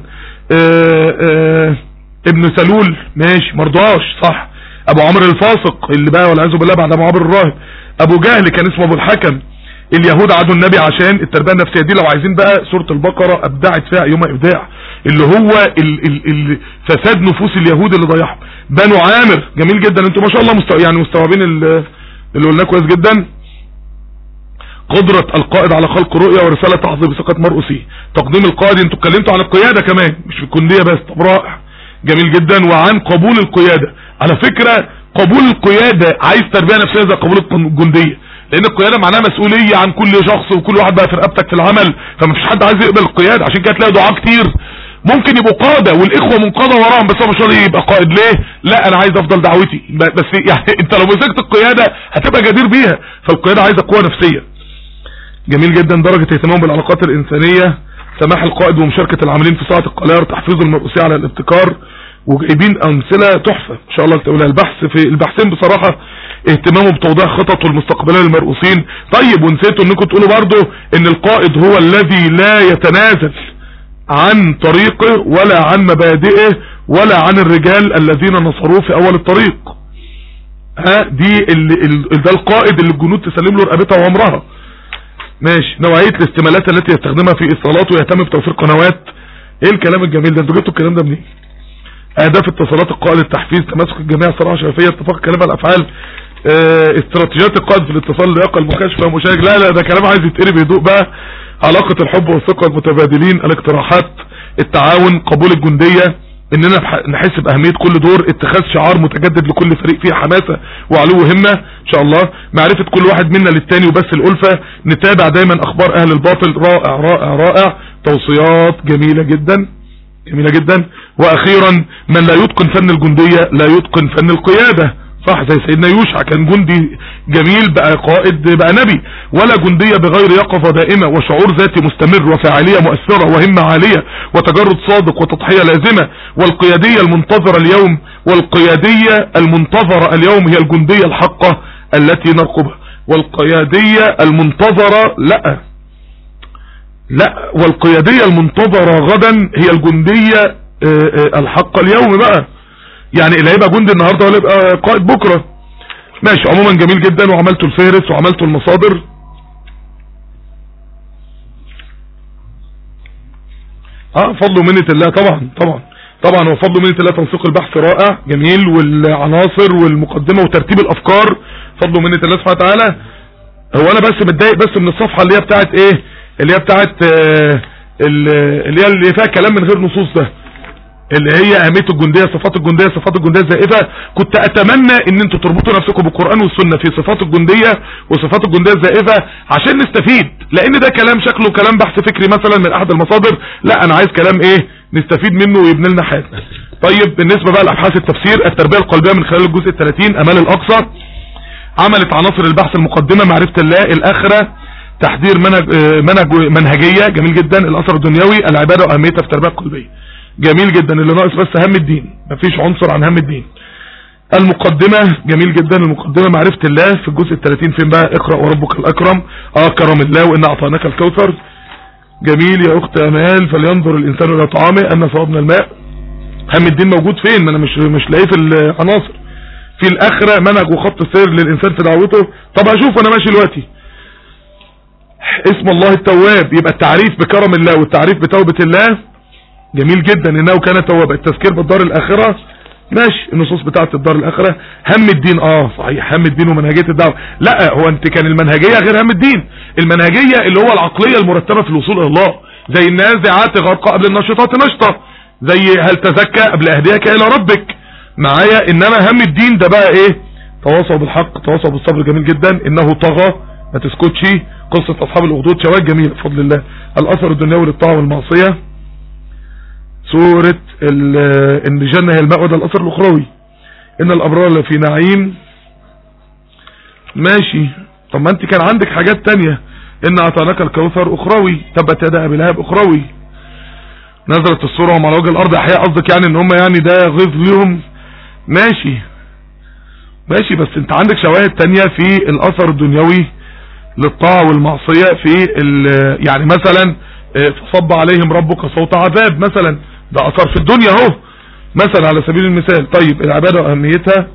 ابن سلول، ماشي، مرضاش، صح. ابو عمرو الفاسق اللي بقى والعياذ بالله بعد ابو عمرو الراهب. ابو جهل كان اسمه ابو الحكم. اليهود عادوا النبي عشان التربية النفسية دي، لو عايزين بقى سورة البقرة ابدعت فيها يوم ابداع، اللي هو فساد نفوس اليهود اللي ضيعهم. بنو عامر، جميل جدا. انتوا ما شاء الله يعني مستوعبين اللي قلناه كويس جدا. قدرة القائد على خلق رؤية ورسالة تعظيم ثقة مرؤوسيه. تقديم القائد، انتوا اتكلمتوا عن القيادة كمان مش في الجندية بس، طب رائع جميل جدا. وعن قبول القيادة، على فكرة قبول القيادة عايز تربية نفسية زي قبول الجندية، لان القيادة معناها مسؤولية عن كل شخص، وكل واحد بقى في رقبتك في العمل، فمفيش حد عايز يقبل القيادة. عشان كده تلاقي دعاء كتير ممكن يبقوا قادة والاخوة منقادة وراهم، بس هو مش راضي يبقى قائد. ليه؟ لا انا عايز افضل دعوتي بس. يعني انت لو مسكت القيادة هتبقى جدير بيها، فالقيادة عايزة قوة نفسية. جميل جدا. درجة اهتمام بالعلاقات الانسانية، سماح القائد ومشاركة العاملين في ساعة القرار، تحفيظ المرؤوسية على الابتكار. وجايبين امثلة تحفة ان شاء الله تقولها. البحث في البحثين بصراحة اهتمامه بتوضيح خطط والمستقبلية للمرؤوسين. طيب ونسيتوا انكم تقولوا برضو ان القائد هو الذي لا يتنازل عن طريقه ولا عن مبادئه ولا عن الرجال الذين نصروه في اول الطريق. ده القائد اللي الجنود تسلم له رقبتها وامرها. ماشي. نوعية الاستمالات التي يستخدمها في اتصالاته، ويهتم بتوفير قنوات. ايه الكلام الجميل ده؟ انتوا جبتوا الكلام ده منين؟ اهداف اتصالات القائد، التحفيز، تماسك الجميع، صراحة شفافية، اتفاق الكلام على الافعال. استراتيجيات القائد في الاتصال، اللياقه المكاشفه، مشارك. لا ده كلام عايز يتقري بهدوء بقى. علاقه الحب والثقه المتبادلين، الاقتراحات، التعاون، قبول الجنديه، اننا نحس باهميه كل دور، اتخاذ شعار متجدد لكل فريق فيه حماسه وعلو همه ان شاء الله، معرفه كل واحد منا للتاني وبس الالفه، نتابع دايما اخبار اهل الباطل. رائع رائع رائع، توصيات جميله جدا جميله جدا. واخيرا من لا يتقن فن الجنديه لا يتقن فن القياده، صح، زي سيدنا يوشع كان جندي جميل بقى قائد بقى نبي. ولا جندية بغير يقظة دائمة وشعور ذاتي مستمر وفاعلية مؤثرة وهمة عالية وتجرد صادق وتضحية لازمة. والقيادية المنتظرة اليوم، والقيادية المنتظرة اليوم هي الجندية الحقة التي نرقبها. والقيادية المنتظرة لا والقيادية المنتظرة غدا هي الجندية الحقة اليوم بقى. يعني اللي هيبقى جندي النهارده ولا يبقى قائد بكره. ماشي، عموما جميل جدا. وعملتوا الفهرس وعملتوا المصادر. فضل ومنة الله طبعا وفضل ومنة الله. تنسيق البحث رائع جميل، والعناصر والمقدمة وترتيب الافكار فضل ومنة الله سبحانه وتعالى. هو انا بس متضايق بس من الصفحة اللي هي بتاعت ايه، اللي هي بتاعت اللي فيها كلام من غير نصوص، ده اللي هي اهميه الجنديه، صفات الجنديه الزائفه. كنت اتمنى ان انتوا تربطوا نفسكم بالقران والسنه في صفات الجنديه وصفات الجنديه الزائفه عشان نستفيد، لان ده كلام شكله كلام بحث فكري مثلا من احد المصادر. لا انا عايز كلام ايه نستفيد منه ويبني لنا حياتنا. طيب بالنسبه بقى لابحاث التفسير، التربيه القلبيه من خلال الجزء 30 امال الاقصى، عملت عناصر البحث المقدمه، معرفه الله، الاخره، تحضير منهجيه جميل جدا، الاثر الدنيوي، العباده واهميتها في التربيه القلبيه جميل جدا. اللي ناقص بس هم الدين، مفيش عنصر عن هم الدين. المقدمة جميل جدا، المقدمة معرفة الله في الجزء 30 فين بقى، اقرأ وربك الأكرم، كرم الله وإن أعطاناك الكوثر. جميل يا أخت أمال، فلينظر الإنسان إلى طعامه أن صوبنا الماء. هم الدين موجود فين؟ ما أنا مش لاقيه في العناصر. في الآخرة منهج وخط السير للإنسان في دعوته. طب أشوف أنا ماشي دلوقتي. اسم الله التواب، يبقى التعريف بكرم الله والتعريف بتوبة الله جميل جدا، انه كان توابا. التذكير بالدار الاخرة ماشي، النصوص بتاعت الدار الاخرة. هم الدين صحيح، هم الدين ومنهجية الدعوة. لا هو انت كان المنهجية غير هم الدين. المنهجية اللي هو العقلية المرتبة في الوصول الى الله، زي النازعات غرقا قبل الناشطات نشطة، زي هل تزكى قبل اهديك الى ربك معايا. انما هم الدين ده بقى ايه، تواصوا بالحق، تواصوا بالصبر جميل جدا، انه طغى ما تسكتش، قصة اصحاب الاخدود شواهد جميل بفضل الله. الاثر الدنيوي للطاعة والمعصية، سورة ان الجنة هي المأوى، ده الاثر الاخروي. ان الابرار لفي نعيم ماشي. طب ما انت كان عندك حاجات تانية، ان اعطاناك الكوثر اخروي، تبت يدا ابي لهب اخروي. نزلت الصورة وهم على وجه الارض احياء، قصدك يعني ان هم يعني ده غيظ ليهم ماشي. بس انت عندك شواهد تانية في الاثر الدنيوي للطاعة والمعصية، في يعني مثلا فصب عليهم ربك صوت عذاب مثلا، ده اثر في الدنيا اهو مثلا على سبيل المثال. طيب العبادة واهميتها،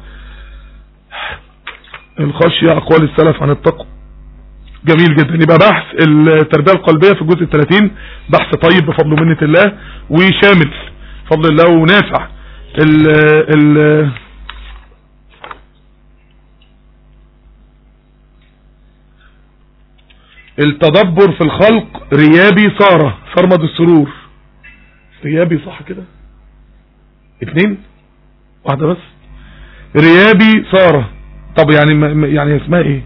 الخشية، اقوال السلف عن التقوى جميل جدا. يبقى بحث التربية القلبية في الجزء 30 بحث طيب بفضل ومنة الله وشامل بفضل الله ونافع. التدبر في الخلق، ريابي سارة، فرمد السرور. ريابي صح كده، 2 واحدة بس، ريابي سارة. طب يعني اسمها ايه؟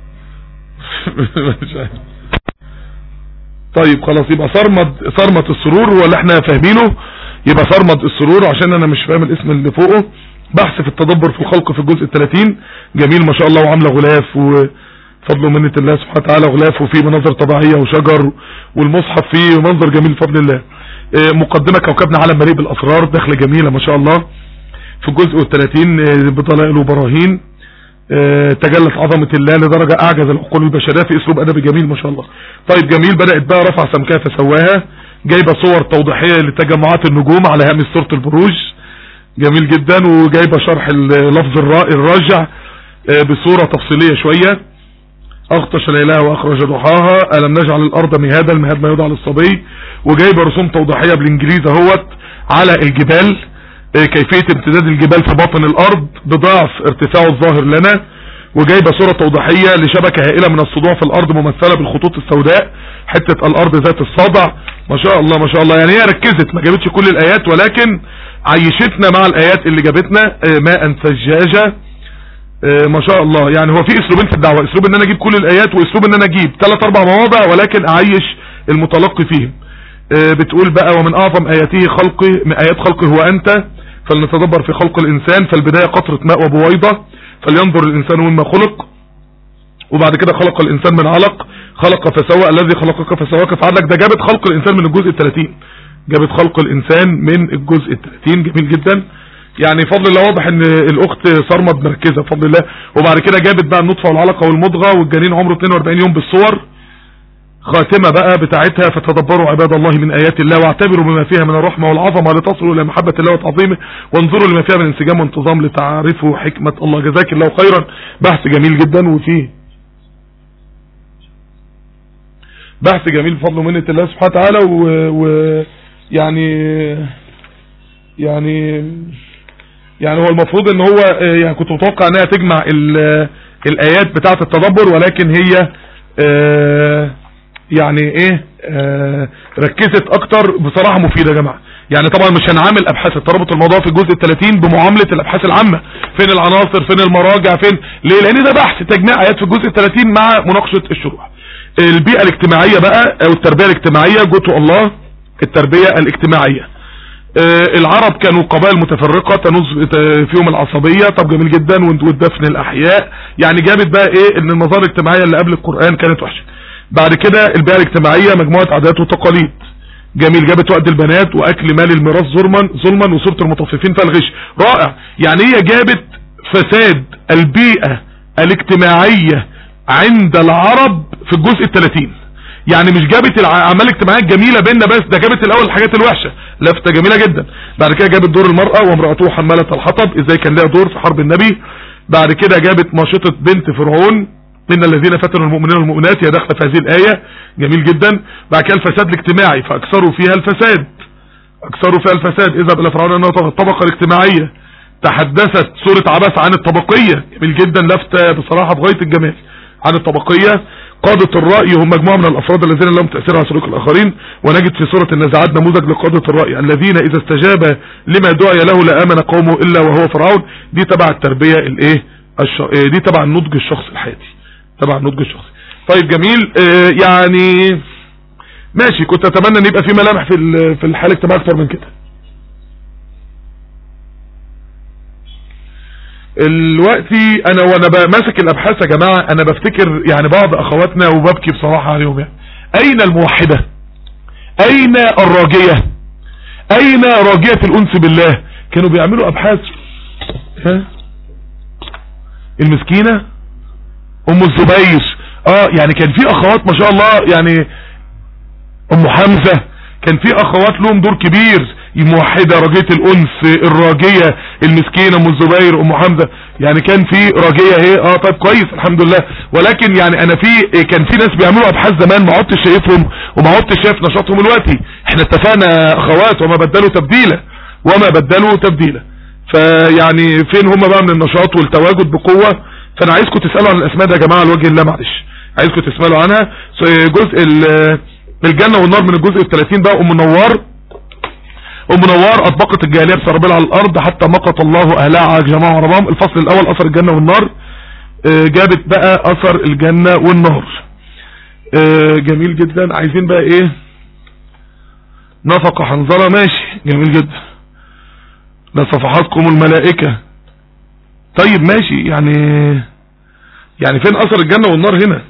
طيب خلاص، يبقى صرمة السرور ولا احنا فاهمينه، يبقى صرمد السرور عشان انا مش فاهم الاسم اللي فوقه. بحث في التدبر في الخلق في الجزء 30 جميل ما شاء الله، وعامله غلاف وفضل ومنة الله سبحانه وتعالى، غلاف وفيه مناظر طبيعية وشجر، والمصحف فيه منظر جميل بفضل الله. مقدمة كوكبنا عالم مليء بالاسرار، دخلة جميلة ما شاء الله في الجزء 30 بدلائل وبراهين. تجلت عظمة الله لدرجة اعجز العقول البشرية في اسلوب ادبي جميل ما شاء الله. طيب جميل، بدأت بقى رفع سمكها فسواها، جايبة صور توضيحية لتجمعات النجوم على هامش سورة البروج جميل جدا، وجايبة شرح اللفظ الراجع بصورة تفصيلية شوية. اغطش ليلها واخرج ضحاها، الم نجعل الارض مهادا، المهاد ما يوضع للصبي. وجايبة رسوم توضيحية بالانجليزي اهوت على الجبال، كيفية امتداد الجبال في باطن الارض بضعف ارتفاعه الظاهر لنا، وجايبه صوره توضيحيه لشبكه هائله من الصدوع في الارض ممثله بالخطوط السوداء، حته الارض ذات الصدع. ما شاء الله ما شاء الله. يعني هي ركزت، ما جابتش كل الايات ولكن عيشتنا مع الايات اللي جابتنا. ماء ثجاجه. ما شاء الله. يعني هو في اسلوبين في الدعوه، اسلوب ان انا اجيب كل الايات، واسلوب ان انا اجيب 3-4 مواضع ولكن اعيش المتلقي فيهم. بتقول بقى ومن اعظم اياته ايات خلقه هو انت، فلنتدبر في خلق الانسان. فالبدايه قطره ماء وبويضه، فلينظر الانسان مما خلق. وبعد كده خلق الانسان من علق، خلق فسوى، الذي خلقك فسواك فعدلك. ده جابت خلق الانسان من الجزء 30، جابت خلق الانسان من الجزء 30. جميل جدا. يعني فضل الله واضح ان الاخت صرمد مركزه بفضل الله. وبعد كده جابت بقى النطفه والعلقه والمضغه والجنين عمره 42 يوم بالصور. خاتمه بقى بتاعتها فتدبروا عباد الله من ايات الله واعتبروا بما فيها من الرحمه والعظمه لتصلوا الى محبه الله وتعظيمه، وانظروا لما فيها من انسجام وانتظام لتعرفوا حكمه الله. جزاك الله خيرا. بحث جميل جدا، وفيه بحث جميل بفضل ومنة الله سبحانه وتعالى. يعني هو المفروض ان هو يعني كنت متوقع انها تجمع الايات بتاعه التدبر، ولكن هي يعني ايه ركزت اكتر. بصراحة مفيدة يا جماعة. يعني طبعا مش هنعامل ابحاث الترابط الموضوع في الجزء 30 بمعاملة الابحاث العامة، فين العناصر فين المراجع فين، ليه؟ لان ده بحث تجميع ايات في الجزء 30 مع مناقشة الشروح. البيئة الاجتماعية بقى او التربية الاجتماعية، جوتو الله التربية الاجتماعية. العرب كانوا قبائل متفرقة تنوز فيهم العصبية. طب جميل جدا. والدفن الاحياء. يعني جابت بقى ايه ان المظاهر الاجتماعية اللي قبل القرآن كانت وحشة. بعد كده البيئة الاجتماعية مجموعة عادات وتقاليد. جميل. جابت وقت البنات واكل مال الميراث ظلما وصورة المطففين فالغش. رائع. يعني هي جابت فساد البيئة الاجتماعية عند العرب في الجزء 30. يعني مش جابت الاعمال الاجتماعيه الجميله بيننا بس، ده جابت الاول الحاجات الوحشه. لفته جميله جدا. بعد كده جابت دور المراه وامراته حماله الحطب، ازاي كان لها دور في حرب النبي. بعد كده جابت ماشطه بنت فرعون، ان الذين فتنوا المؤمنين والمؤمنات، هي داخله في هذه الايه. جميل جدا. بعد كده الفساد الاجتماعي فاكثروا فيها الفساد، اذهب الى فرعون انه طغى. الطبقه الاجتماعيه تحدثت سوره عبس عن الطبقيه. جميل جدا. لفته بصراحه بغايه الجمال عن الطبقيه. قادة الرأي هم مجموعة من الأفراد الذين لهم تأثير على سلوك الآخرين. ونجد في سورة النازعات نموذج لقادة الرأي الذين إذا استجاب لما دعي له لآمن قومه إلا وهو فرعون. دي تبع التربية الايه دي تبع النضج الشخصي الحياتي، تبع النضج الشخصي. طيب جميل. يعني ماشي. كنت أتمنى أن يبقى في ملامح في الحالة الاجتماعية أكتر من كده. الوقتي انا وانا ماسك الابحاث يا جماعة انا بفتكر يعني بعض اخواتنا وببكي بصراحة عليهم. يعني اين الموحدة، اين الراجية، اين راجية الانس بالله؟ كانوا بيعملوا ابحاث. المسكينة ام الزبير. يعني كان في اخوات ما شاء الله. يعني ام حمزة كان في اخوات لهم دور كبير. موحدة، راجية الانس، الراجية، المسكينة، ام الزبير، ام حمزة. يعني كان في راجية اهي. طيب كويس الحمد لله. ولكن يعني انا كان في ناس بيعملوا ابحاث زمان ما عدتش شايفهم وما عدتش شايف نشاطهم دلوقتي. احنا اتفقنا اخوات وما بدلوا تبديلا. فيعني فين هم بقى من النشاط والتواجد بقوة؟ فانا عايزكم تسألوا عن الاسماء ده يا جماعة لوجه الله. معلش عايزكم تسألوا عنها. جزء الجنة والنار من الجزء 30 بقى. ام نوار اطبقت الجاهليه بسرابيل على الارض حتى مقت الله اهلها على جماع ورمام. الفصل الاول اثر الجنه والنار. جابت بقى اثر الجنه والنار. جميل جدا. عايزين بقى ايه؟ نفق حنظله. ماشي جميل جدا. لصفحاتكم الملائكه. طيب ماشي. يعني فين اثر الجنه والنار هنا؟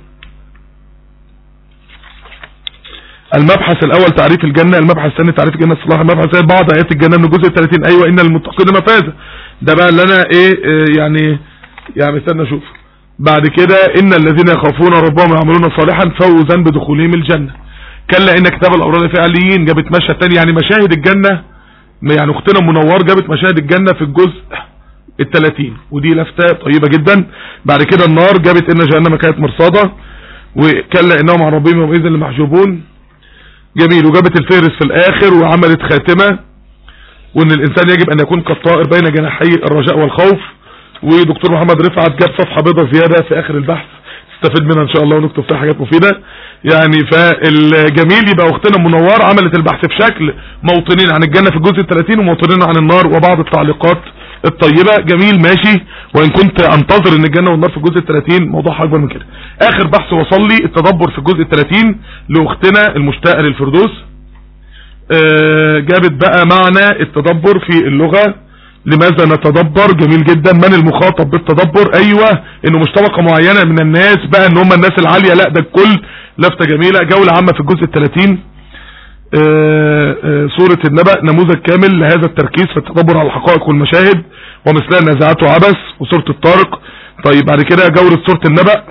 المبحث الاول تعريف الجنة، المبحث الثاني تعريف الجنة الصلاح، المبحث الثالث بعض ايات الجنة من الجزء 30. ايوه ان للمتقين مفازة. ده بقى اللي انا يعني استنى اشوف. بعد كده ان الذين يخافون ربهم ويعملون صالحا فوزا بدخولهم الجنة. كلا ان كتاب الابرار في عليين. جابت مشهد تاني يعني مشاهد الجنة. يعني اختنا منور جابت مشاهد الجنة في الجزء 30 ودي لفتة طيبة جدا. بعد كده النار جابت ان جهنم كانت مرصادة. وكلا انهم عن ربهم يومئذ لمحجوبون. جميل. وجابت الفهرس في الاخر وعملت خاتمة وان الانسان يجب ان يكون كالطائر بين جناحي الرجاء والخوف. ودكتور محمد رفعت جاب صفحة بيضة زيادة في اخر البحث نستفيد منها ان شاء الله ونكتب فيها حاجات مفيدة يعني. فالجميل يبقى اختنا منور عملت البحث في شكل موطنين عن الجنة في الجزء 30 وموطنين عن النار وبعض التعليقات الطيبة. جميل ماشي، وان كنت انتظر ان الجنة والنار في الجزء 30 موضوع اكبر من كده. اخر بحث وصل لي التدبر في الجزء 30 لاختنا المشتاقة للفردوس. جابت بقى معنى التدبر في اللغة، لماذا نتدبر. جميل جدا. من المخاطب بالتدبر؟ ايوه انه مش طبقة معينة من الناس بقى ان هم الناس العالية، لا ده الكل. لفتة جميلة. جولة عامة في الجزء 30. سورة النبأ نموذج كامل لهذا التركيز في التدبر على الحقائق والمشاهد ومثلها النازعات وعبث وسورة الطارق. طيب بعد كده جولة سورة النبأ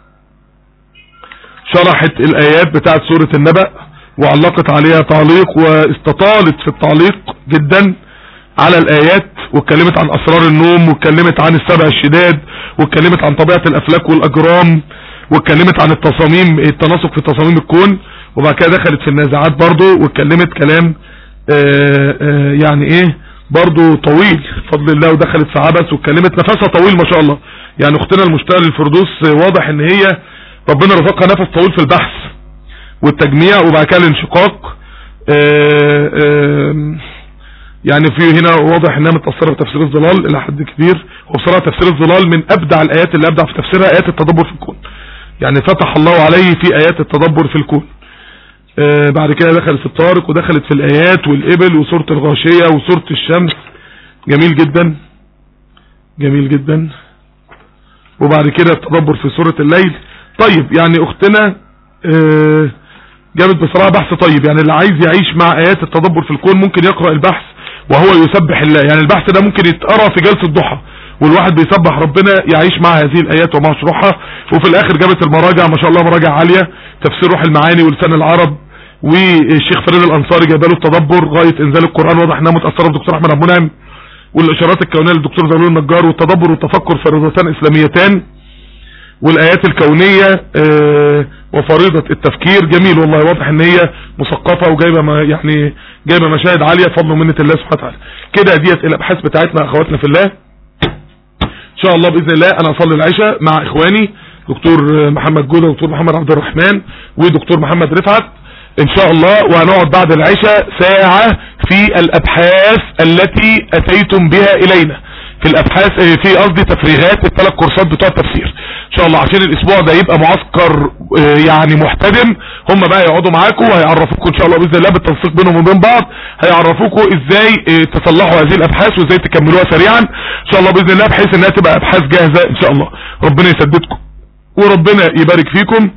شرحت الآيات بتاعت سورة النبأ وعلقت عليها تعليق واستطالت في التعليق جدا على الآيات، واتكلمت عن أسرار النوم، واتكلمت عن السبع الشداد، واتكلمت عن طبيعة الأفلاك والأجرام، واتكلمت عن التصاميم التناسق في تصاميم الكون. وبعد كده دخلت في النازعات برضو واتكلمت كلام يعني ايه برضو طويل بفضل الله، ودخلت في عبث واتكلمت نفسها طويل ما شاء الله. يعني اختنا المشتاقة للفردوس واضح ان هي ربنا رزقها نفس طويل في البحث والتجميع وبعد كده الانشقاق. يعني في هنا واضح انها متأثرة بتفسير الظلال الى حد كبير، وبصراحة تفسير الظلال من ابدع الايات اللي ابدع في تفسيرها ايات التدبر في الكون. يعني فتح الله عليه في ايات التدبر في الكون. بعد كده دخلت في الطارق ودخلت في الايات والابل وسورة الغاشية وسورة الشمس. جميل جدا جميل جدا. وبعد كده التدبر في سورة الليل. طيب يعني اختنا جابت بصراحة بحث طيب. يعني اللي عايز يعيش مع ايات التدبر في الكون ممكن يقرأ البحث وهو يسبح الله. يعني البحث ده ممكن يتقرأ في جلسة ضحى والواحد بيسبح ربنا يعيش مع هذه الايات ومع شروحها. وفي الاخر جابت المراجع ما شاء الله مراجع عالية، تفسير روح المعاني ولسان العرب، والشيخ فريد الانصاري جاب له التدبر غاية انزال القرآن، واضح انها متأثرة بدكتور احمد ابو منعم، والاشارات الكونية للدكتور زغلول النجار، والتدبر والتفكر فريضتان اسلاميتان، والايات الكونية وفريضة التفكير. جميل والله، واضح ان هي مثقفة وجايبة يعني جايبة مشاهد عالية بفضل ومنة الله سبحانه وتعالى. كده ديت الابحاث بتاعتنا اخواتنا في الله. ان شاء الله باذن الله انا اصلي العشاء مع اخواني دكتور محمد جودة ودكتور محمد عبد الرحمن ودكتور محمد رفعت ان شاء الله، وهنقعد بعد العشاء ساعة في الابحاث التي اتيتم بها الينا، في الابحاث في قصدي تفريغات الثلاث كورسات بتوع التفسير ان شاء الله، عشان الاسبوع ده يبقى معسكر يعني محتدم. هم بقى يقعدوا معاكم وهيعرفوكم ان شاء الله باذن الله بالتنسيق بينهم وبين بعض، هيعرفوكم ازاي تصلحوا هذه الابحاث وازاي تكملوها سريعا ان شاء الله باذن الله، بحيث انها تبقى ابحاث جاهزة ان شاء الله. ربنا يسددكم وربنا يبارك فيكم.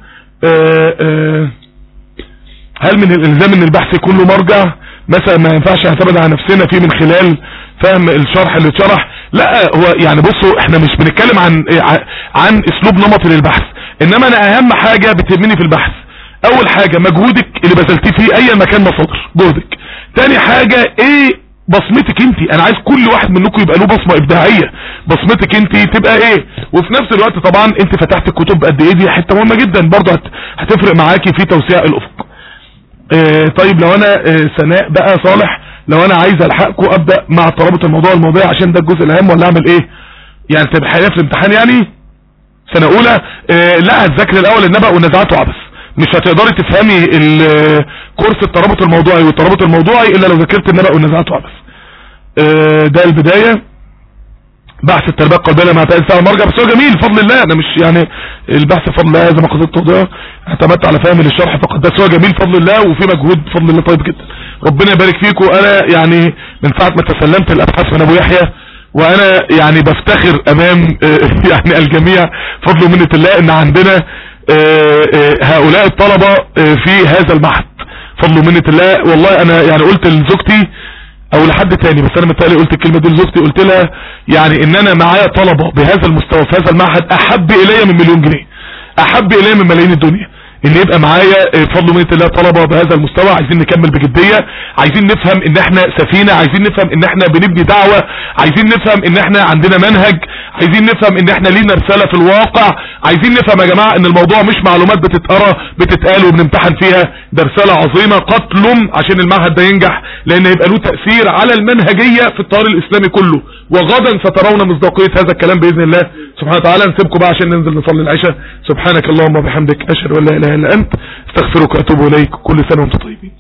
هل من الالزام ان البحث يكون له مرجع مثلا؟ ما ينفعش نعتمد على نفسنا فيه من خلال فهم الشرح اللي اتشرح؟ لا، هو يعني بصوا احنا مش بنتكلم عن اسلوب نمطي للبحث، انما انا اهم حاجة بتهمني في البحث اول حاجة مجهودك اللي بذلتيه فيه اي مكان مصادر جهدك. تاني حاجة ايه بصمتك انت، انا عايز كل واحد منكم يبقى له بصمة ابداعية، بصمتك انت تبقى ايه. وفي نفس الوقت طبعا انت فتحت الكتب قد ايه، دي حتة مهمة جدا برضه هتفرق معاكي في توسيع الافق. طيب لو انا سناء بقى صالح، لو انا عايز الحقكم ابدا مع ترابط الموضوع المواضيع عشان ده الجزء الاهم، ولا اعمل ايه؟ يعني تبقى حياه في الامتحان يعني سنه اولى لا هتذاكر الاول النبأ والنزعات وعبث، مش هتقدري تفهمي الكورس الترابط الموضوعي والترابط الموضوعي الا لو ذاكرت النبأ والنزعات وعبث. ده البدايه. بحث التربيه القلبيه مع تأثير على المرجع، بس هو جميل بفضل الله. انا مش يعني البحث بفضل الله زي ما قلت التوضيح اعتمدت على فهم للشرح فقط، بس هو جميل بفضل الله وفي مجهود بفضل الله طيب جدا. ربنا يبارك فيكم. انا يعني من ساعه ما تسلمت الابحاث من ابو يحيى وانا يعني بفتخر امام يعني الجميع بفضل ومنة الله ان عندنا هؤلاء الطلبه في هذا المعهد بفضل ومنة الله. والله انا يعني قلت لزوجتي او لحد تاني، بس انا متهيألي قلت الكلمة دي لزوجتي، قلت لها يعني ان انا معايا طلبة بهذا المستوى في هذا المعهد احب الي من مليون جنيه، احب الي من ملايين الدنيا. ان يبقى معايا بفضل منة الله طلبة بهذا المستوى. عايزين نكمل بجدية، عايزين نفهم ان احنا سفينة، عايزين نفهم ان احنا بنبني دعوة، عايزين نفهم ان احنا عندنا منهج، عايزين نفهم ان احنا لينا رسالة في الواقع، عايزين نفهم يا جماعة ان الموضوع مش معلومات بتتقرا بتتقال وبنمتحن فيها، ده رسالة عظيمة قتل عشان المعهد ده ينجح، لان هيبقى له تأثير على المنهجية في التيار الاسلامي كله. وغدا سترون مصداقية هذا الكلام بإذن الله سبحانه وتعالى. نسيبكم بقى عشان ننزل نصلي العشاء. سبحانك اللهم وبحمدك، اشهد ان لا اله الا انت، استغفرك واتوب اليك. كل سنة وانتم طيبين.